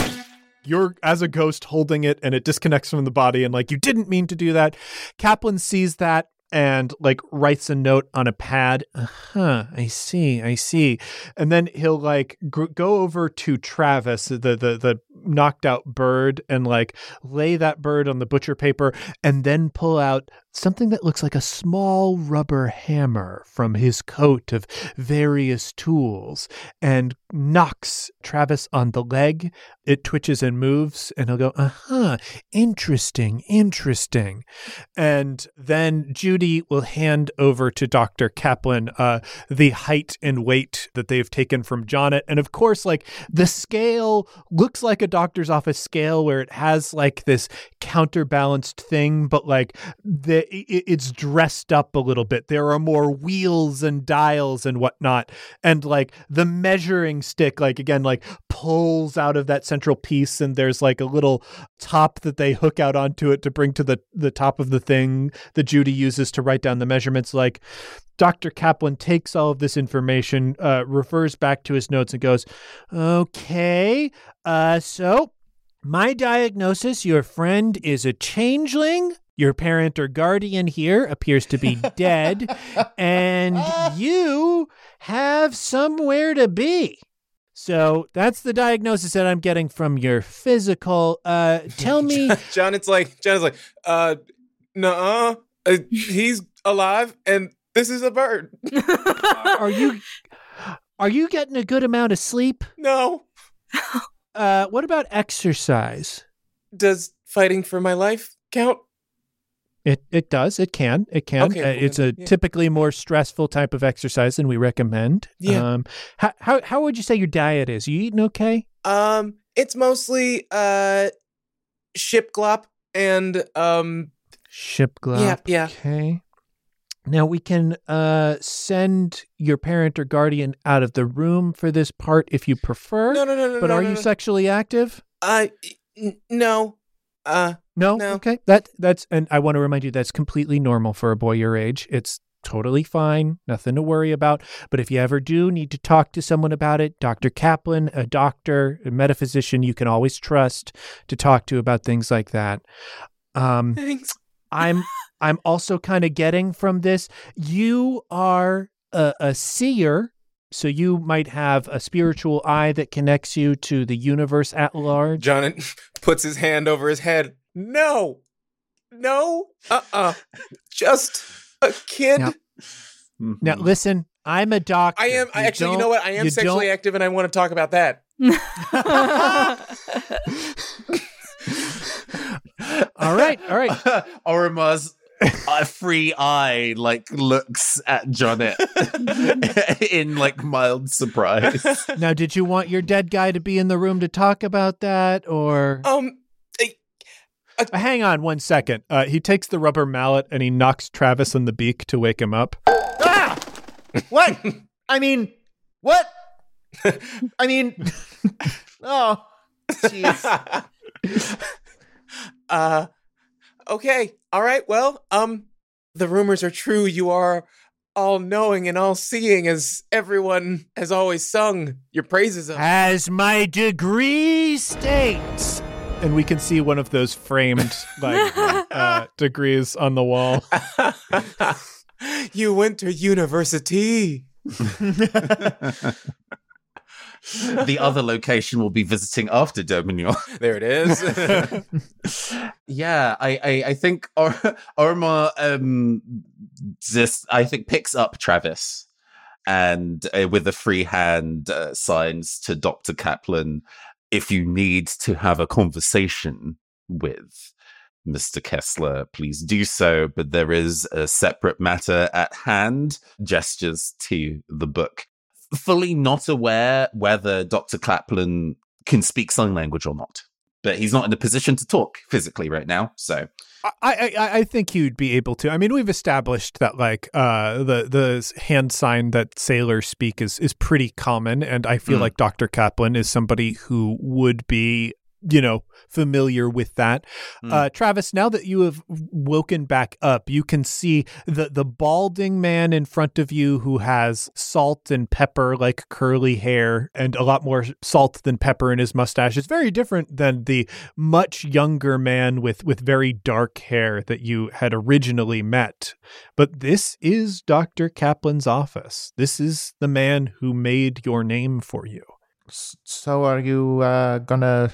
You're as a ghost holding it, and it disconnects from the body, and like you didn't mean to do that. Kaplan sees that and like writes a note on a pad. Uh-huh, I see, I see. And then he'll like gr- go over to Travis, the, the the knocked out bird, and like lay that bird on the butcher paper, and then pull out something that looks like a small rubber hammer from his coat of various tools, and knocks Travis on the leg. It twitches and moves, and he'll go, uh-huh, interesting, interesting. And then Judy will hand over to Doctor Kaplan uh, the height and weight that they've taken from Jonnet. And of course, like the scale looks like a doctor's office scale where it has like this counterbalanced thing, but like the it, it's dressed up a little bit. There are more wheels and dials and whatnot. And like the measuring stick, like again, like pulls out of that central piece, and there's like a little top that they hook out onto it to bring to the, the top of the thing that Judy uses to write down the measurements. Like Doctor Kaplan takes all of this information, uh, refers back to his notes and goes, okay, uh, so my diagnosis, your friend is a changeling. Your parent or guardian here appears to be dead, and you have somewhere to be. So that's the diagnosis that I'm getting from your physical. Uh, tell me. John, it's like, John is like, uh, nuh-uh, uh, he's alive, and this is a bird. Are you are you getting a good amount of sleep? No. Uh, what about exercise? Does fighting for my life count? It it does. It can. It can. Okay, uh, well it's then, a yeah. typically more stressful type of exercise than we recommend. Yeah. Um, how how how would you say your diet is? You eating okay? Um, it's mostly uh, ship glop and um, Ship glop. Yeah, yeah. Okay. Now, we can uh, send your parent or guardian out of the room for this part if you prefer. No, no, no, no. But no, are no, you no. sexually active? Uh, n- no. Uh, No? No. Okay. That that's and I want to remind you that's completely normal for a boy your age. It's totally fine. Nothing to worry about. But if you ever do need to talk to someone about it, Doctor Kaplan, a doctor, a metaphysician you can always trust to talk to about things like that. Um thanks. I'm I'm also kind of getting from this, you are a, a seer, so you might have a spiritual eye that connects you to the universe at large. John puts his hand over his head. No. No. Uh-uh. Just a kid. Now, now listen, I'm a doctor. I am. I You actually, you don't- know what? I am you sexually don't- active, and I want to talk about that. All right, all right. Orimar's uh, free eye like looks at Jonnet in like mild surprise. Now, did you want your dead guy to be in the room to talk about that, or Um. I- Uh, hang on one second? Uh, he takes the rubber mallet and he knocks Travis on the beak to wake him up. Ah! What? I mean, what? I mean, oh, jeez. uh. Okay. All right. Well. Um. The rumors are true. You are all knowing and all seeing, as everyone has always sung your praises of. As my degree states. And we can see one of those framed like uh, degrees on the wall. You went to university. The other location we'll be visiting after Dominion. There it is. Yeah, I, I, I think or- Ormar um, just, I think, picks up Travis and uh, with a free hand uh, signs to Doctor Kaplan, if you need to have a conversation with Mister Kessler, please do so. But there is a separate matter at hand, gestures to the book. Fully not aware whether Doctor Kaplan can speak sign language or not. But he's not in a position to talk physically right now, so... I, I I think you'd be able to. I mean, we've established that like uh, the the hand sign that sailors speak is is pretty common, and I feel Mm. like Doctor Kaplan is somebody who would be, you know, familiar with that. Mm. Uh, Travis, now that you have woken back up, you can see the the balding man in front of you who has salt and pepper like curly hair and a lot more salt than pepper in his mustache. It's very different than the much younger man with, with very dark hair that you had originally met. But this is Doctor Kaplan's office. This is the man who made your name for you. So are you uh, gonna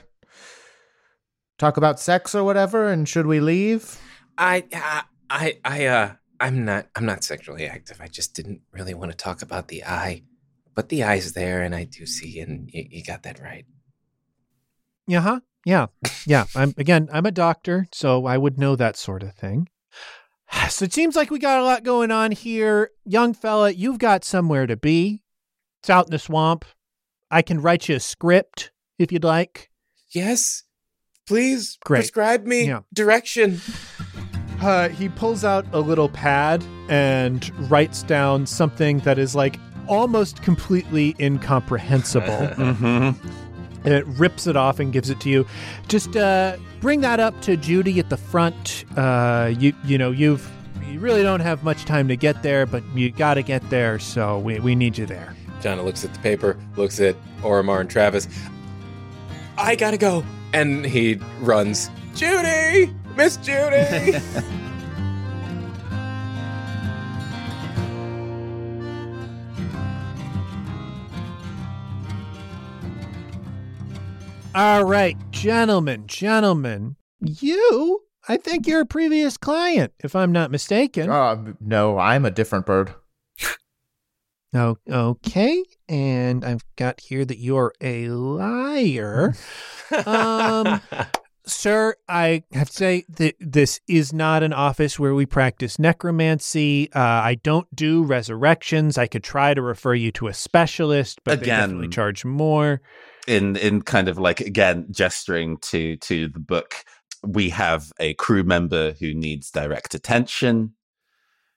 talk about sex or whatever? And should we leave? I, I, I, I, uh, I'm not, I'm not sexually active. I just didn't really want to talk about the eye, but the eye's there, and I do see, and you, you got that right. Yeah, huh? Yeah, yeah. I'm again. I'm a doctor, so I would know that sort of thing. So it seems like we got a lot going on here, young fella. You've got somewhere to be. It's out in the swamp. I can write you a script if you'd like. Yes, please Great. prescribe me Yeah. direction. Uh, he pulls out a little pad and writes down something that is like almost completely incomprehensible. Mm-hmm. And it rips it off and gives it to you. Just uh, bring that up to Judy at the front. Uh, you you know you've you really don't have much time to get there, but you got to get there. So we we need you there. John looks at the paper, looks at Oromar and Travis. I gotta go, and he runs. Judy, Miss Judy. All right, gentlemen, gentlemen, you. I think you're a previous client, if I'm not mistaken. Uh, no, I'm a different bird. Oh, okay, and I've got here that you're a liar. Um, sir, I have to say that this is not an office where we practice necromancy. Uh, I don't do resurrections. I could try to refer you to a specialist, but they Again. definitely charge more. in in kind of like, again, gesturing to to the book, we have a crew member who needs direct attention.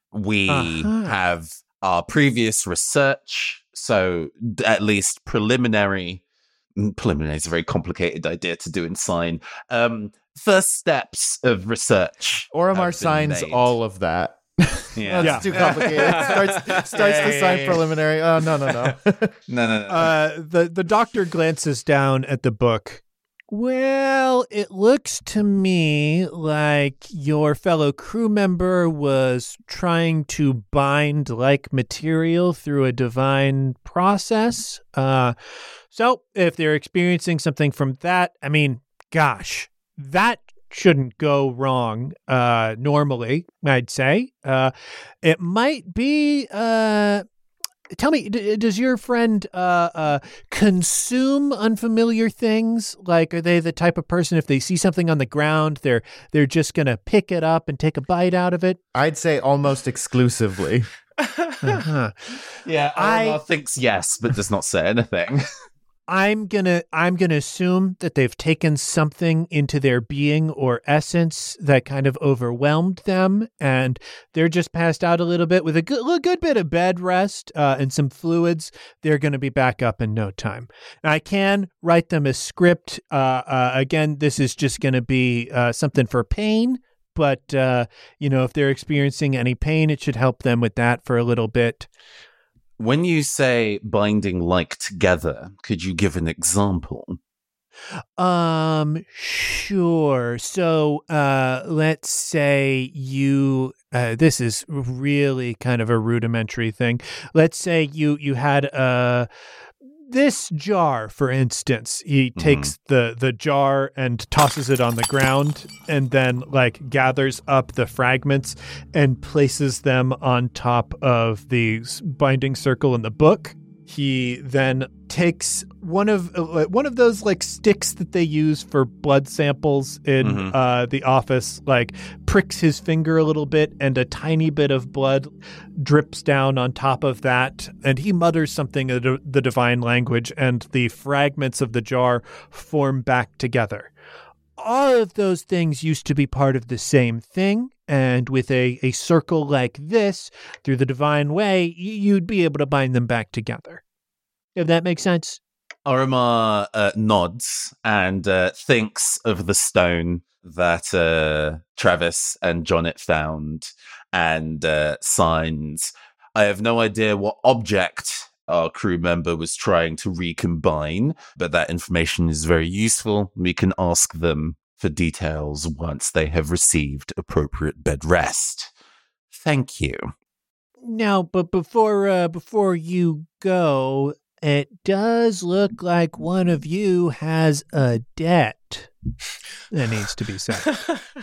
We Uh-huh. have our previous research, so d- at least preliminary. mm, Preliminary is a very complicated idea to do in sign. Um, first steps of research. Oromar have been signs made. all of that. Yeah. That's Yeah. too complicated. starts starts Yeah, to yeah, sign yeah. preliminary. Oh no no no. No, no, no. Uh, the the doctor glances down at the book. Well, it looks to me like your fellow crew member was trying to bind like material through a divine process. Uh, so if they're experiencing something from that, I mean, gosh, that shouldn't go wrong uh, normally, I'd say. Uh, it might be... Uh, Tell me, d- does your friend uh, uh, consume unfamiliar things? Like, are they the type of person if they see something on the ground, they're they're just gonna pick it up and take a bite out of it? I'd say almost exclusively. Uh-huh. yeah, I- Oromar thinks yes, but does not say anything. I'm gonna I'm gonna assume that they've taken something into their being or essence that kind of overwhelmed them, and they're just passed out a little bit with a good, a good bit of bed rest uh, and some fluids. They're going to be back up in no time. And I can write them a script. Uh, uh, again, this is just going to be uh, something for pain. But, uh, you know, if they're experiencing any pain, it should help them with that for a little bit. When you say binding like together, could you give an example? Um, sure. So, uh, let's say you, uh, this is really kind of a rudimentary thing. Let's say you, you had, uh, this jar, for instance. He Mhm. takes the, the jar and tosses it on the ground and then like gathers up the fragments and places them on top of the s- binding circle in the book. He then takes one of uh, one of those like sticks that they use for blood samples in Mhm. uh, the office, like pricks his finger a little bit, and a tiny bit of blood drips down on top of that. And he mutters something in the, the divine language, and the fragments of the jar form back together. All of those things used to be part of the same thing. And with a, a circle like this, through the divine way, y- you'd be able to bind them back together. If that makes sense. Oromar uh, nods and uh, thinks of the stone that uh, Travis and Jonnet found and uh, signs. I have no idea what object our crew member was trying to recombine, but that information is very useful. We can ask them for details once they have received appropriate bed rest. Thank you. Now, but before uh, before you go, it does look like one of you has a debt that needs to be settled.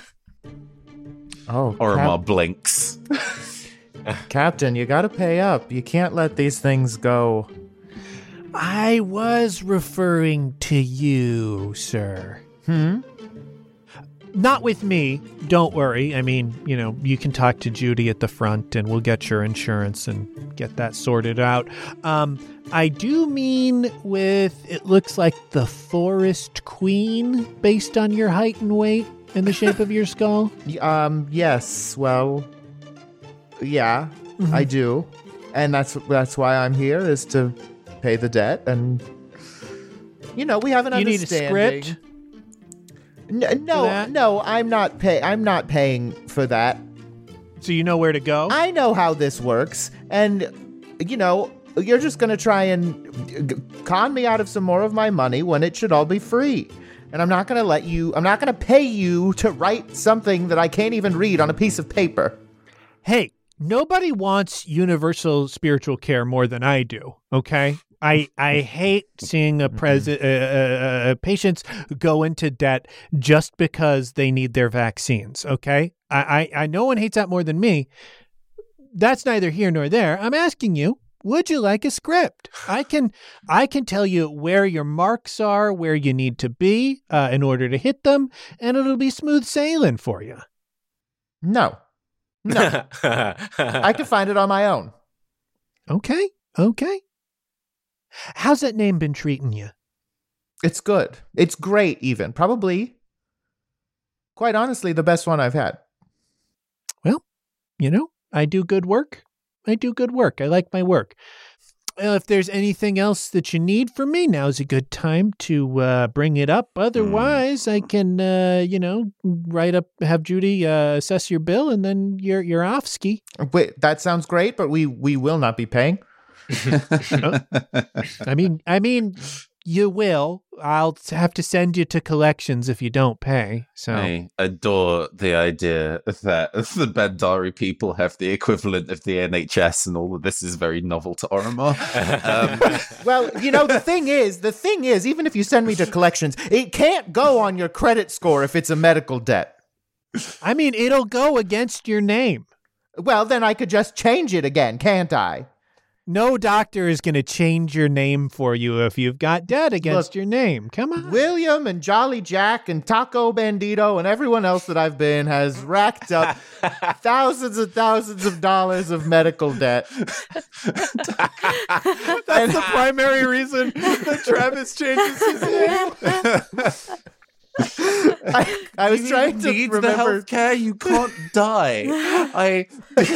Oh, Oromar Cap- blinks. Captain, you got to pay up. You can't let these things go. I was referring to you, sir. Hmm. Not with me. Don't worry. I mean, you know, you can talk to Judy at the front and we'll get your insurance and get that sorted out. Um, I do mean with, it looks like the Forest Queen based on your height and weight and the shape of your skull. Y- Um. Yes. Well. Yeah, Mhm. I do, and that's that's why I'm here is to pay the debt, and you know we have an You need a understanding. script? N- no, that? no, I'm not pay. I'm not paying for that. So you know where to go? I know how this works, and you know you're just gonna try and g- con me out of some more of my money when it should all be free. And I'm not gonna let you. I'm not gonna pay you to write something that I can't even read on a piece of paper. Hey, nobody wants universal spiritual care more than I do, okay? I I hate seeing a presi- uh, uh, uh, patients go into debt just because they need their vaccines, okay? I, I, I no one hates that more than me. That's neither here nor there. I'm asking you, would you like a script? I can I can tell you where your marks are, where you need to be uh, in order to hit them, and it'll be smooth sailing for you. No, no, I can find it on my own. Okay, okay. How's that name been treating you? It's good. It's great, even. Probably, quite honestly, the best one I've had. You know, I do good work. I do good work. I like my work. Uh, if there's anything else that you need from me, now's a good time to uh, bring it up. Otherwise, I can, uh, you know, write up, have Judy uh, assess your bill, and then you're you're off ski. Wait, that sounds great, but we we will not be paying. Oh. I mean, I mean, you will. I'll have to send you to collections if you don't pay. So I adore the idea that the Bandari people have the equivalent of the N H S, and all of this is very novel to Oromar. Um, Well, you know, the thing is, the thing is, even if you send me to collections, it can't go on your credit score if it's a medical debt. I mean, it'll go against your name. Well, then I could just change it again, can't I? No doctor is going to change your name for you if you've got debt against Look, your name. Come on. William and Jolly Jack and Taco Bandito and everyone else that I've been has racked up thousands and thousands of dollars of medical debt. That's the primary reason that Travis changes his name. I, I was you trying to need remember. the healthcare. You can't die. I.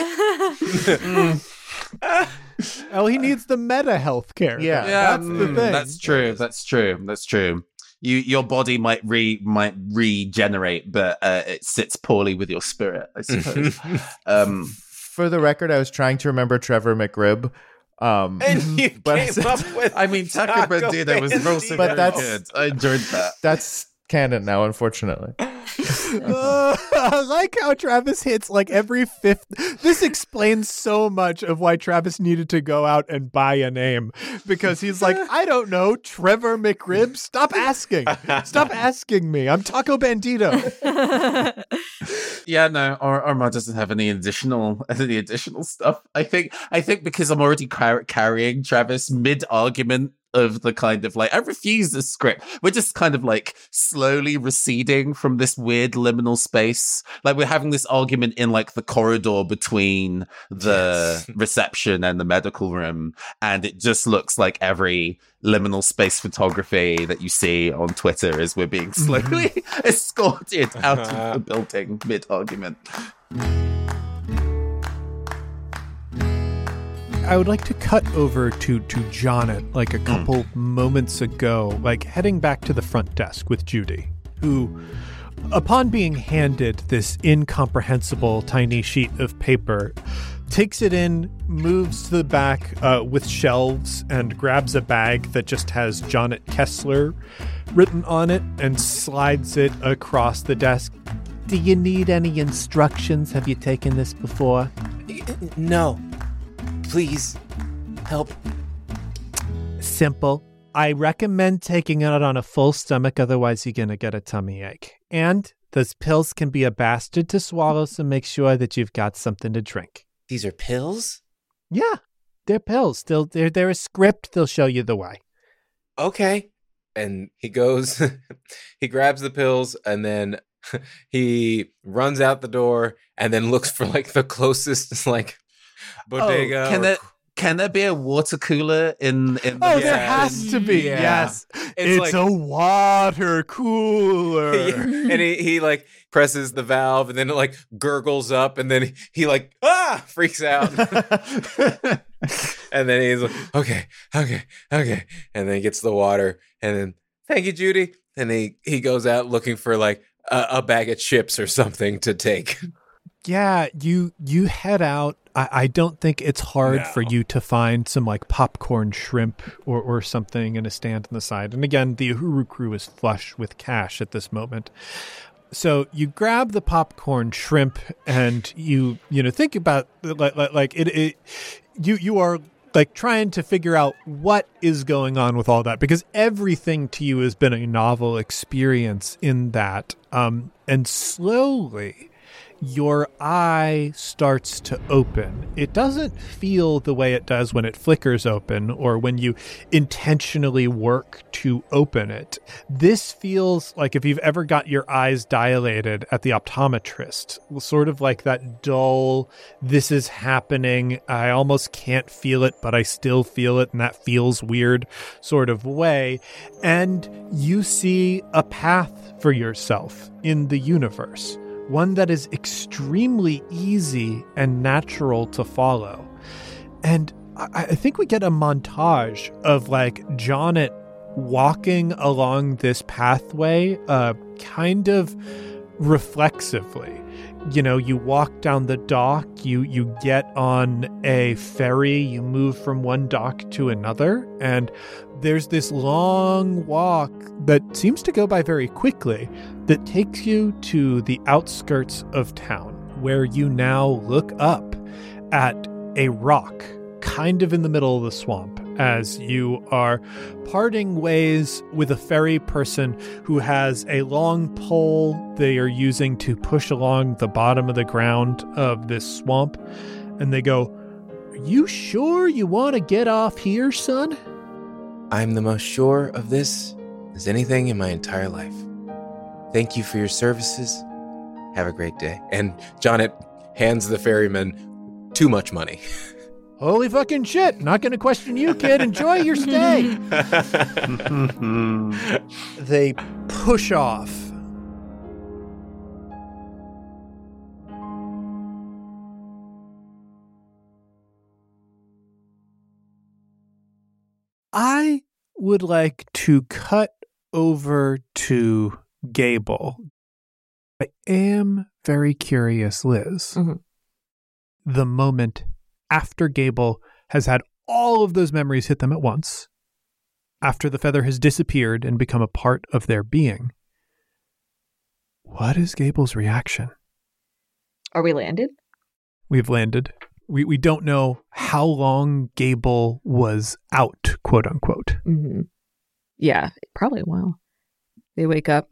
Oh, he needs the meta health care. Yeah. Yeah, that's the mm, thing. That's true. That's true. That's true. You, your body might re might regenerate, but uh, it sits poorly with your spirit, I suppose. um, For the record, I was trying to remember Trevor McRib. Um, And you but came up with. I mean, Taco Bandito was also But very that's- good. I enjoyed that. that's canon now, unfortunately. Uh, I like how Travis hits like every fifth. This explains so much of why Travis needed to go out and buy a name, because he's like, I don't know, Trevor McRib. Stop asking. Stop asking me. I'm Taco Bandito. Yeah, no, Or- Ormar doesn't have any additional any additional stuff. I think I think because I'm already car- carrying Travis mid argument of the kind of like I refuse this script. We're just kind of like slowly receding from this weird liminal space. Like we're having this argument in like the corridor between the Yes. reception and the medical room, and it just looks like every liminal space photography that you see on Twitter as we're being slowly escorted out of the building mid argument. I would like to cut over to to Jonet like a couple moments ago, like heading back to the front desk with Judy, who, upon being handed this incomprehensible tiny sheet of paper, takes it in, moves to the back uh, with shelves, and grabs a bag that just has Jonet Kessler written on it and slides it across the desk. Do you need any instructions? Have you taken this before? No. Please help. Simple. I recommend taking it on a full stomach, otherwise you're going to get a tummy ache. And those pills can be a bastard to swallow, so make sure that you've got something to drink. These are pills? Yeah, they're pills. They'll, they're, they're a script. They'll show you the way. Okay. And he goes, he grabs the pills, and then he runs out the door and then looks for like the closest like bodega. Oh, can or- there can there be a water cooler in in the Oh, Yeah. there has to be. Yeah. Yes. It's It's, like- a water cooler. and he, he like presses the valve and then it like gurgles up and then he, he like ah freaks out and then he's like okay okay okay and then he gets the water and then thank you Judy and he he goes out looking for like a, a bag of chips or something to take. Yeah, you you head out. I, I don't think it's hard No. for you to find some like popcorn shrimp or, or something in a stand on the side. And again, the Uhuru crew is flush with cash at this moment. So you grab the popcorn shrimp and you you know think about like like, like it, it you you are like trying to figure out what is going on with all that, because everything to you has been a novel experience in that. Um, and slowly your eye starts to open. It doesn't feel the way it does when it flickers open or when you intentionally work to open it. This feels like if you've ever got your eyes dilated at the optometrist, sort of like that dull, this is happening, I almost can't feel it, but I still feel it, and that feels weird sort of way. And you see a path for yourself in the universe, one that is extremely easy and natural to follow. And I, I think we get a montage of like Jonnet walking along this pathway uh, kind of reflexively. You know, you walk down the dock, you you get on a ferry, you move from one dock to another, and there's this long walk that seems to go by very quickly that takes you to the outskirts of town, where you now look up at a rock kind of in the middle of the swamp as you are parting ways with a ferry person who has a long pole they are using to push along the bottom of the ground of this swamp. And they go, "Are you sure you want to get off here, son?" I'm the most sure of this as anything in my entire life. Thank you for your services. Have a great day. And Jonnet hands the ferryman too much money. Holy fucking shit. Not going to question you, kid. Enjoy your stay. They push off. I would like to cut over to Gable. I am very curious, Liz. Mm-hmm. The moment after Gable has had all of those memories hit them at once, after the feather has disappeared and become a part of their being, what is Gable's reaction? Are we landed? We've landed. We we don't know how long Gable was out, quote unquote. Mm-hmm. Yeah, probably a while. They wake up.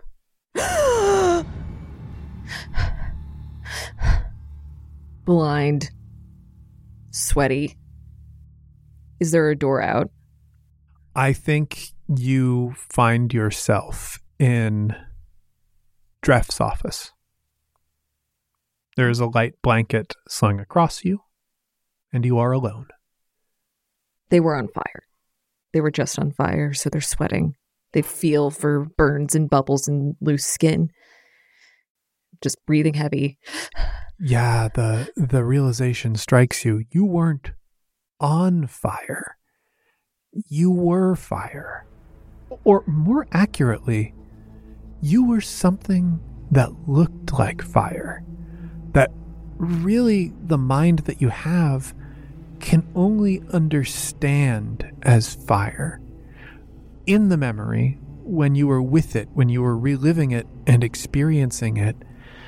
Blind. Sweaty. Is there a door out? I think you find yourself in Dreff's office. There is a light blanket slung across you, and you are alone. They were on fire. They were just on fire, so they're sweating. They feel for burns and bubbles and loose skin. Just breathing heavy. Yeah, the the realization strikes you. You weren't on fire. You were fire. Or more accurately, you were something that looked like fire. That really the mind that you have can only understand as fire. In the memory, when you were with it, when you were reliving it and experiencing it,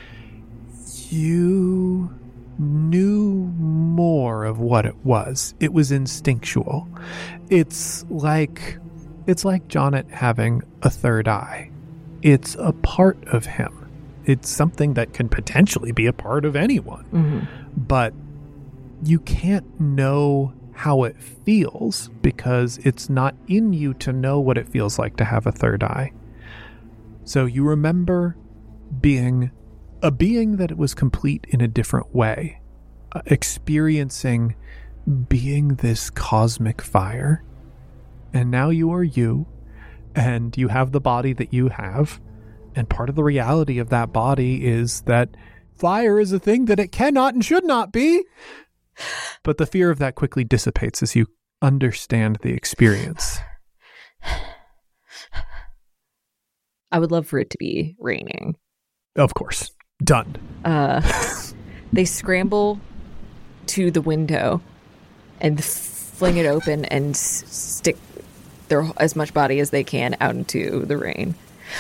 you knew more of what it was. It was instinctual. It's like it's like Jonnet having a third eye. It's a part of him. It's something that can potentially be a part of anyone. Mm-hmm. But you can't know how it feels because it's not in you to know what it feels like to have a third eye. So you remember being a being that it was complete in a different way, uh, experiencing being this cosmic fire. And now you are you, and you have the body that you have. And part of the reality of that body is that fire is a thing that it cannot and should not be. But the fear of that quickly dissipates as you understand the experience. I would love for it to be raining. Of course. Done. Uh, they scramble to the window and fling it open and s- stick their as much body as they can out into the rain.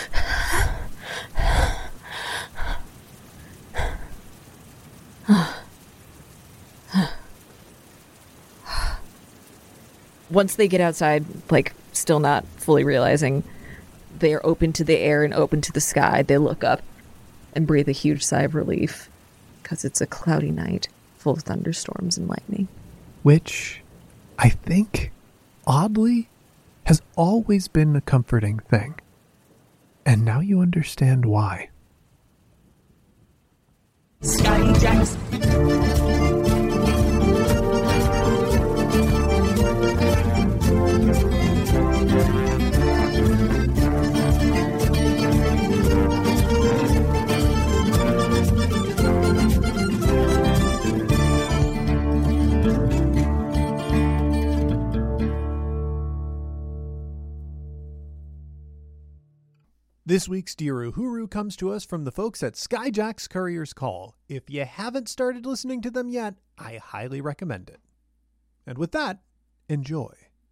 Once they get outside, like still not fully realizing, they are open to the air and open to the sky. They look up and breathe a huge sigh of relief because it's a cloudy night full of thunderstorms and lightning. Which I think, oddly, has always been a comforting thing. And now you understand why. Scotty Jackson. This week's Dear Uhuru comes to us from the folks at Skyjack's Courier's Call. If you haven't started listening to them yet, I highly recommend it. And with that, enjoy.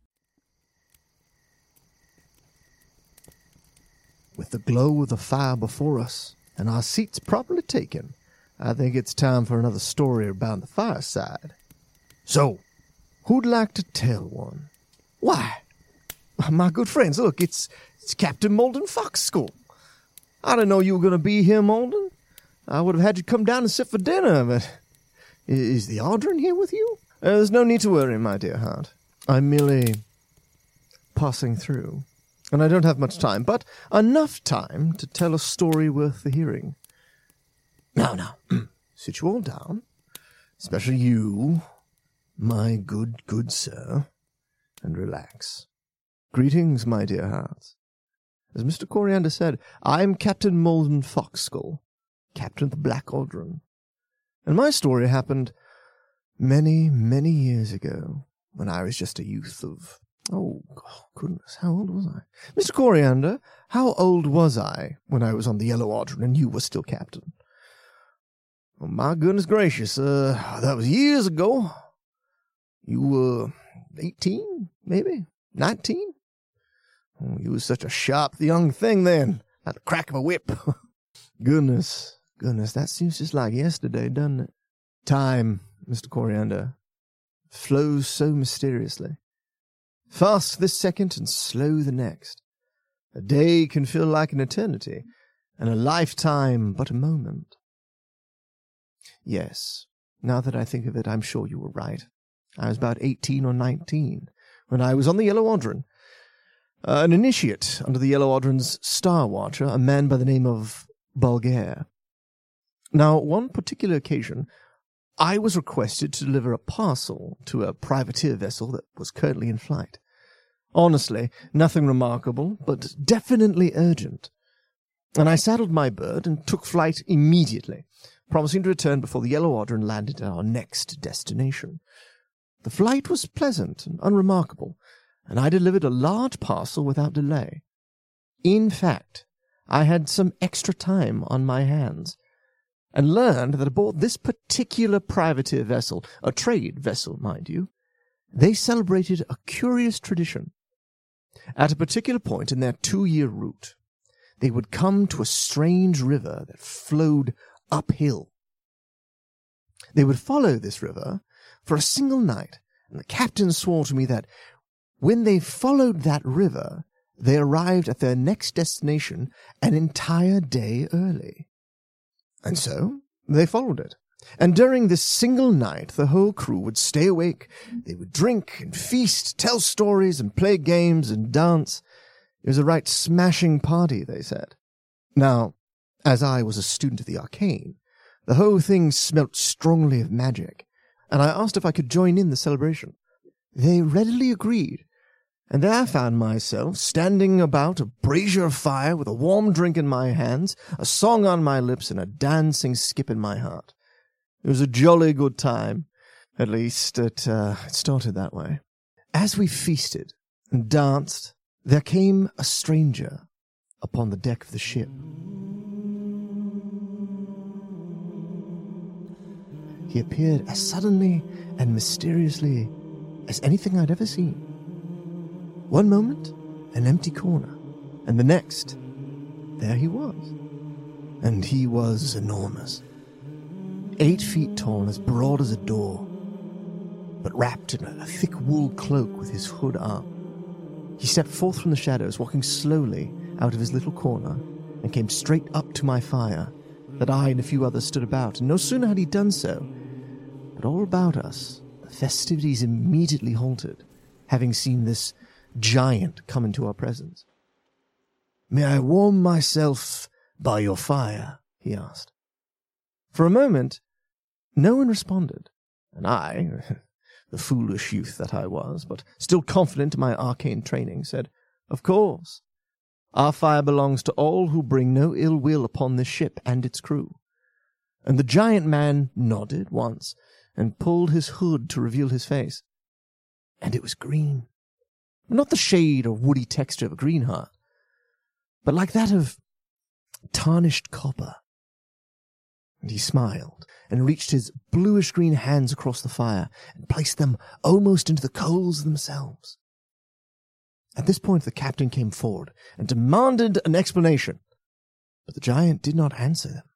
With the glow of the fire before us and our seats properly taken, I think it's time for another story about the fireside. So, who'd like to tell one? Why, my good friends, look, it's it's Captain Molden Foxskull. I didn't know you were going to be here, Molden. I would have had you come down and sit for dinner, but is the Audrin here with you? Uh, there's no need to worry, my dear heart. I'm merely passing through, and I don't have much time, but enough time to tell a story worth the hearing. Now, now, sit you all down, especially you, my good, good sir, and relax. Greetings, my dear hearts. As Mister Coriander said, I'm Captain Molden Foxskull, Captain of the Black Audrin. And my story happened many, many years ago, when I was just a youth of, oh, goodness, how old was I? Mister Coriander, how old was I when I was on the Yellow Audrin and you were still captain? Oh, my goodness gracious, uh, that was years ago. You were eighteen, maybe? nineteen? Oh, you was such a sharp young thing then, like the crack of a whip. Goodness, goodness, that seems just like yesterday, doesn't it? Time, Mister Coriander, flows so mysteriously. Fast this second and slow the next. A day can feel like an eternity, and a lifetime but a moment. Yes, now that I think of it, I'm sure you were right. I was about eighteen or nineteen when I was on the Yellow Audrin. Uh, an initiate under the Yellow Audrin's Star Watcher, a man by the name of Bulgaire. Now, one particular occasion, I was requested to deliver a parcel to a privateer vessel that was currently in flight. Honestly, nothing remarkable, but definitely urgent. And I saddled my bird and took flight immediately, promising to return before the Yellow Audrin landed at our next destination. The flight was pleasant and unremarkable, and I delivered a large parcel without delay. In fact, I had some extra time on my hands, and learned that aboard this particular privateer vessel, a trade vessel, mind you, they celebrated a curious tradition. At a particular point in their two-year route, they would come to a strange river that flowed uphill. They would follow this river for a single night, and the captain swore to me that when they followed that river, they arrived at their next destination an entire day early. And so they followed it. And during this single night, the whole crew would stay awake. They would drink and feast, tell stories and play games and dance. It was a right smashing party, they said. Now, as I was a student of the arcane, the whole thing smelt strongly of magic, and I asked if I could join in the celebration. They readily agreed, and there I found myself standing about a brazier of fire with a warm drink in my hands, a song on my lips, and a dancing skip in my heart. It was a jolly good time. At least, it, uh, it started that way. As we feasted and danced, there came a stranger upon the deck of the ship. He appeared as suddenly and mysteriously as anything I'd ever seen. One moment, an empty corner, and the next, there he was. And he was enormous. Eight feet tall and as broad as a door, but wrapped in a thick wool cloak with his hood up. He stepped forth from the shadows, walking slowly out of his little corner, and came straight up to my fire, that I and a few others stood about. And no sooner had he done so, but all about us, the festivities immediately halted, having seen this giant come into our presence. "May I warm myself by your fire?" he asked. For a moment, no one responded, and I, the foolish youth that I was, but still confident in my arcane training, said, "Of course. Our fire belongs to all who bring no ill will upon this ship and its crew." And the giant man nodded once and pulled his hood to reveal his face. And it was green. Not the shade or woody texture of a greenheart, but like that of tarnished copper. And he smiled and reached his bluish-green hands across the fire and placed them almost into the coals themselves. At this point, the captain came forward and demanded an explanation, but the giant did not answer them.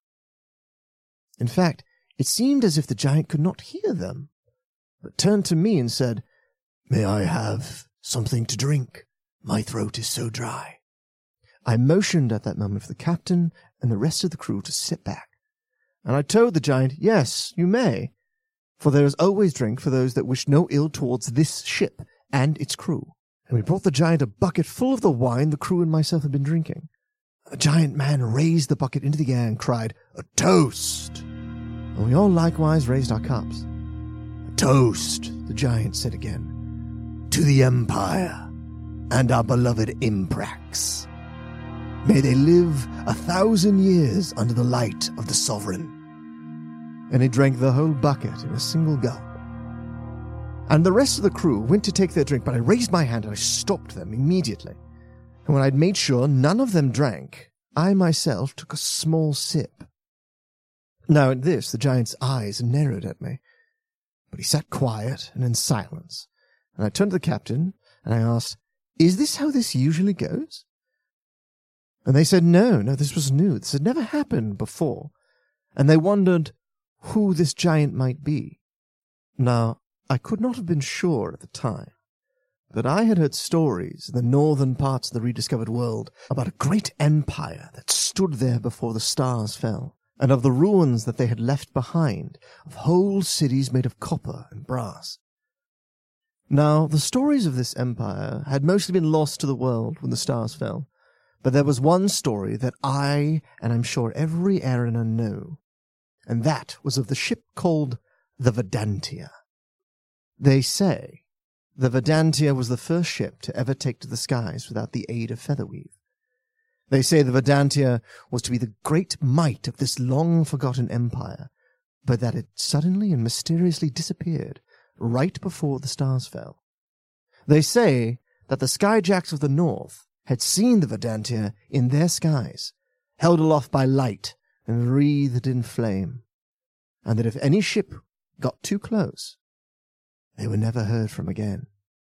In fact, it seemed as if the giant could not hear them, but turned to me and said, "May I have something to drink? My throat is so dry." I motioned at that moment for the captain and the rest of the crew to sit back, and I told the giant, "Yes, you may, for there is always drink for those that wish no ill towards this ship and its crew." And we brought the giant a bucket full of the wine the crew and myself had been drinking. The giant man raised the bucket into the air and cried, "A toast!" And we all likewise raised our cups. "A toast," the giant said again, "to the Empire and our beloved Imprax. May they live a thousand years under the light of the Sovereign." And he drank the whole bucket in a single gulp. And the rest of the crew went to take their drink, but I raised my hand and I stopped them immediately. And when I'd made sure none of them drank, I myself took a small sip. Now at this, the giant's eyes narrowed at me, but he sat quiet and in silence. And I turned to the captain and I asked, "Is this how this usually goes?" And they said, no, no, this was new. This had never happened before. And they wondered who this giant might be. Now, I could not have been sure at the time, but I had heard stories in the northern parts of the rediscovered world about a great empire that stood there before the stars fell, and of the ruins that they had left behind, of whole cities made of copper and brass. Now, the stories of this empire had mostly been lost to the world when the stars fell, but there was one story that I, and I'm sure every Ariner knew, and that was of the ship called the Vedantia. They say the Vedantia was the first ship to ever take to the skies without the aid of Featherweave. They say the Vedantia was to be the great might of this long-forgotten empire, but that it suddenly and mysteriously disappeared right before the stars fell. They say that the Skyjacks of the North had seen the Vedantia in their skies, held aloft by light and wreathed in flame, and that if any ship got too close, they were never heard from again.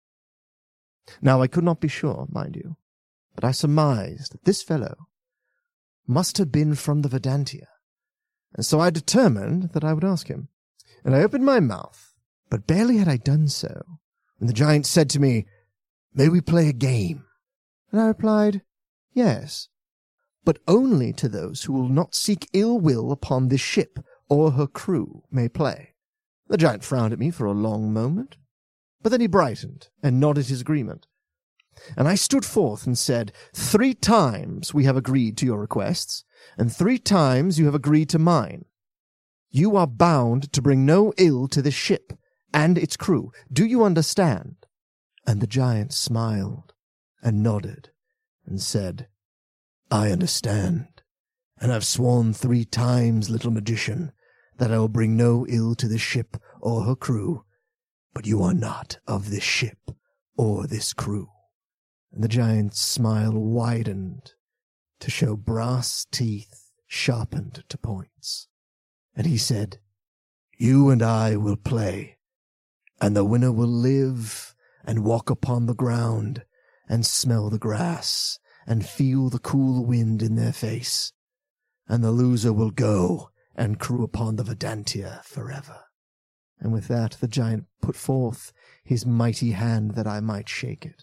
Now, I could not be sure, mind you, but I surmised that this fellow must have been from the Vedantia, and so I determined that I would ask him. And I opened my mouth, but barely had I done so, when the giant said to me, "May we play a game?" And I replied, "Yes, but only to those who will not seek ill will upon this ship or her crew may play." The giant frowned at me for a long moment, but then he brightened and nodded his agreement. And I stood forth and said, "Three times we have agreed to your requests, and three times you have agreed to mine. You are bound to bring no ill to this ship and its crew. Do you understand?" And the giant smiled and nodded and said, "I understand, and I've sworn three times, little magician, that I will bring no ill to this ship or her crew, but you are not of this ship or this crew." And the giant's smile widened to show brass teeth sharpened to points. And he said, "You and I will play, and the winner will live and walk upon the ground and smell the grass and feel the cool wind in their face, and the loser will go and crew upon the Vedantia forever." And with that the giant put forth his mighty hand that I might shake it.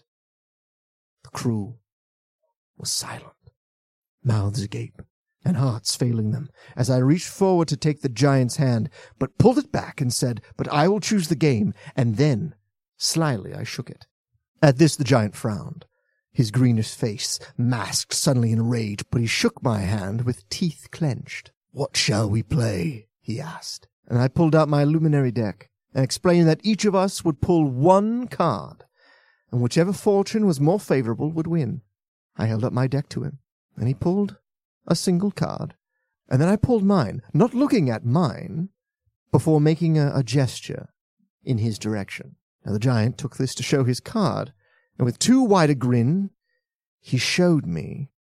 The crew was silent, mouths agape, and hearts failing them, as I reached forward to take the giant's hand, but pulled it back and said, "But I will choose the game," and then, slyly, I shook it. At this the giant frowned, his greenish face masked suddenly in rage, but he shook my hand with teeth clenched. "What shall we play?" he asked. And I pulled out my luminary deck and explained that each of us would pull one card, and whichever fortune was more favorable would win. I held up my deck to him, and he pulled a single card, and then I pulled mine, not looking at mine, before making a, a gesture in his direction. Now the giant took this to show his card, and with too wide a grin, he showed me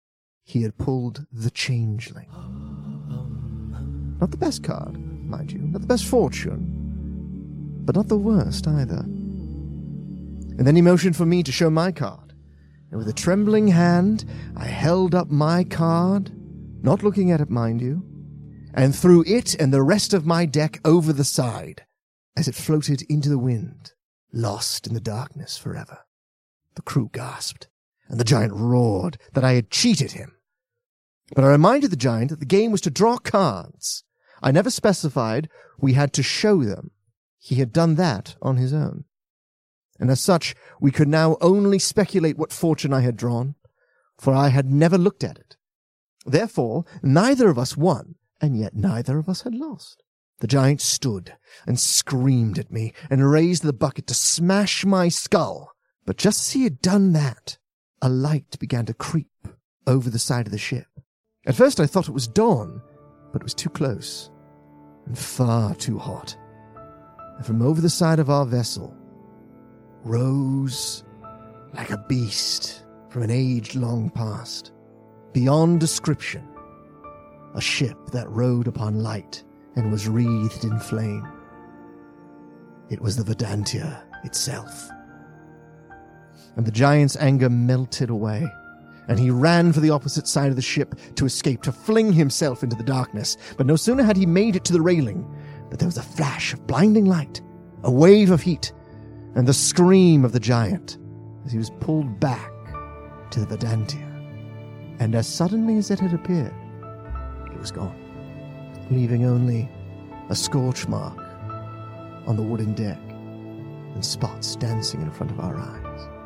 he had pulled the Changeling. Not the best card, mind you, not the best fortune, but not the worst either. And then he motioned for me to show my card, and with a trembling hand, I held up my card, not looking at it, mind you, and threw it and the rest of my deck over the side as it floated into the wind, lost in the darkness forever. The crew gasped, and the giant roared that I had cheated him. But I reminded the giant that the game was to draw cards. I never specified we had to show them. He had done that on his own. And as such, we could now only speculate what fortune I had drawn, for I had never looked at it. Therefore, neither of us won, and yet neither of us had lost. The giant stood and screamed at me and raised the bucket to smash my skull. But just as he had done that, a light began to creep over the side of the ship. At first I thought it was dawn, but it was too close and far too hot. And from over the side of our vessel rose, like a beast from an age long past, beyond description, a ship that rode upon light and was wreathed in flame. It was the Verdantia itself. And the giant's anger melted away, and he ran for the opposite side of the ship to escape, to fling himself into the darkness. But no sooner had he made it to the railing that there was a flash of blinding light, a wave of heat, and the scream of the giant as he was pulled back to the Verdantia. And as suddenly as it had appeared, it was gone, leaving only a scorch mark on the wooden deck and spots dancing in front of our eyes.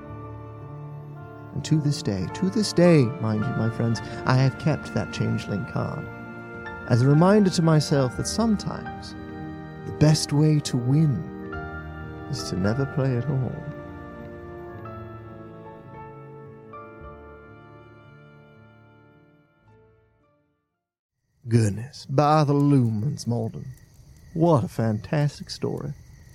And to this day, to this day, mind you, my friends, I have kept that Changeling card as a reminder to myself that sometimes the best way to win is to never play at all. Goodness, by the lumens, Malden. What a fantastic story.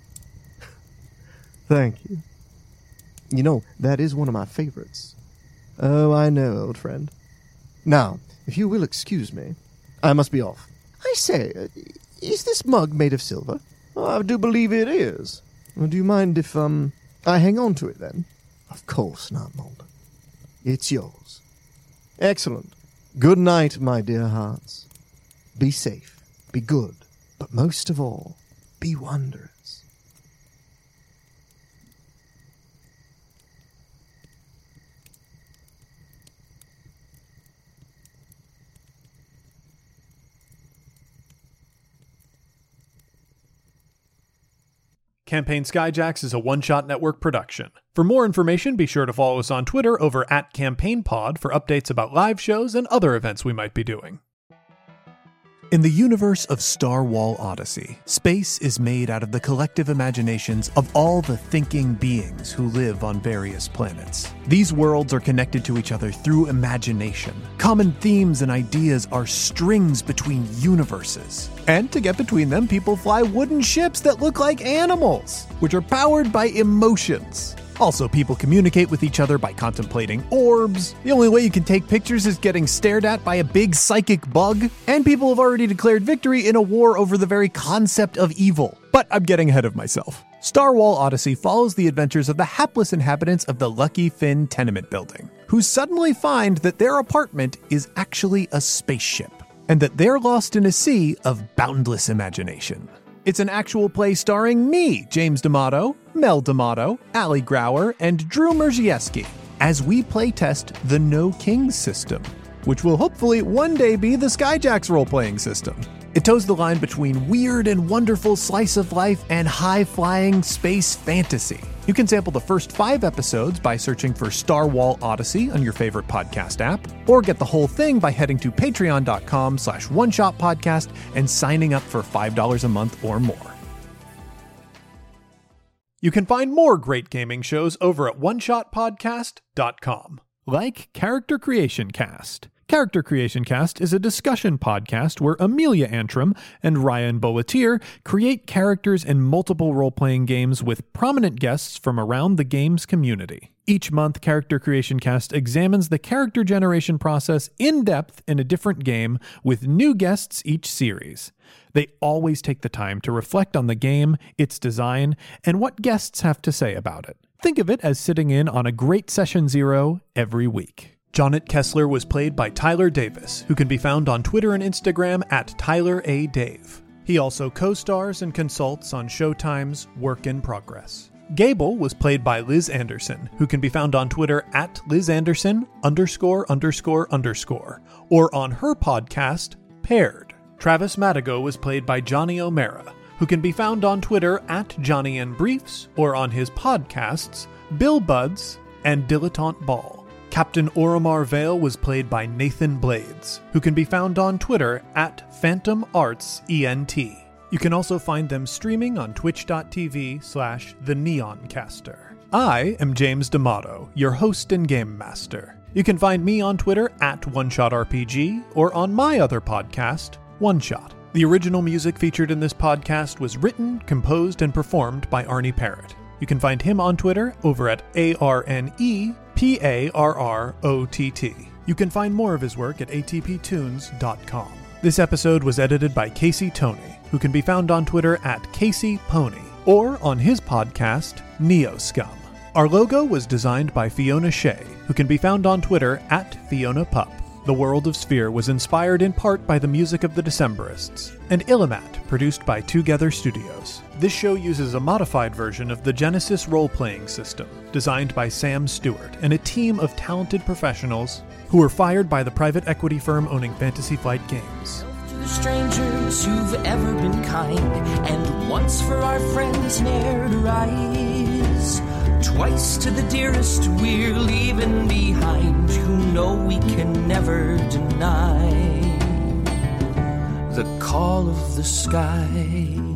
Thank you. You know, that is one of my favorites. Oh, I know, old friend. Now, if you will excuse me, I must be off. I say, uh, is this mug made of silver? Oh, I do believe it is. Well, do you mind if, um, I hang on to it then? Of course not, Malden. It's yours. Excellent. Good night, my dear hearts. Be safe, be good, but most of all, be wondrous. Campaign Skyjacks is a one-shot network production. For more information, be sure to follow us on Twitter over at CampaignPod for updates about live shows and other events we might be doing. In the universe of Star Wall Odyssey, space is made out of the collective imaginations of all the thinking beings who live on various planets. These worlds are connected to each other through imagination. Common themes and ideas are strings between universes. And to get between them, people fly wooden ships that look like animals, which are powered by emotions. Also, people communicate with each other by contemplating orbs. The only way you can take pictures is getting stared at by a big psychic bug. And people have already declared victory in a war over the very concept of evil. But I'm getting ahead of myself. Star Wall Odyssey follows the adventures of the hapless inhabitants of the Lucky Finn tenement building, who suddenly find that their apartment is actually a spaceship, and that they're lost in a sea of boundless imagination. It's an actual play starring me, James D'Amato, Mel D'Amato, Ali Grauer, and Drew Merzieski, as we playtest the No Kings system, which will hopefully one day be the Skyjacks role-playing system. It toes the line between weird and wonderful slice of life and high-flying space fantasy. You can sample the first five episodes by searching for Star Wall Odyssey on your favorite podcast app, or get the whole thing by heading to patreon.com slash one-shot podcast and signing up for five dollars a month or more. You can find more great gaming shows over at one shot podcast dot com, like Character Creation Cast. Character Creation Cast is a discussion podcast where Amelia Antrim and Ryan Boletier create characters in multiple role-playing games with prominent guests from around the games community. Each month, Character Creation Cast examines the character generation process in depth in a different game with new guests each series. They always take the time to reflect on the game, its design, and what guests have to say about it. Think of it as sitting in on a great Session Zero every week. Jonnet Kessler was played by Tyler Davis, who can be found on Twitter and Instagram at Tyler A. Dave. He also co-stars and consults on Showtime's Work in Progress. Gable was played by Liz Anderson, who can be found on Twitter at Liz Anderson underscore underscore underscore, or on her podcast, Paired. Travis Madigo was played by Johnny O'Mara, who can be found on Twitter at Johnny and Briefs, or on his podcasts, Bill Buds and Dilettante Ball. Captain Oromar Vale was played by Nathan Blades, who can be found on Twitter at Phantom Arts E N T. You can also find them streaming on twitch.tv slash the Neoncaster. I am James D'Amato, your host and game master. You can find me on Twitter at OneShotRPG or on my other podcast, One Shot. The original music featured in this podcast was written, composed, and performed by Arnie Parrott. You can find him on Twitter over at A R N E P A R R O T T. You can find more of his work at A T P tunes dot com. This episode was edited by Casey Toney, who can be found on Twitter at Casey Pony, or on his podcast, Neo Scum. Our logo was designed by Fiona Shea, who can be found on Twitter at Fiona Pup. The World of Sphere was inspired in part by the music of the Decemberists, and Illimat, produced by Together Studios. This show uses a modified version of the Genesis role-playing system, designed by Sam Stewart and a team of talented professionals who were fired by the private equity firm owning Fantasy Flight Games. To the strangers who've ever been kind, and once for our friends ne'er to rise. Twice to the dearest we're leaving behind, who know we can never deny the call of the sky.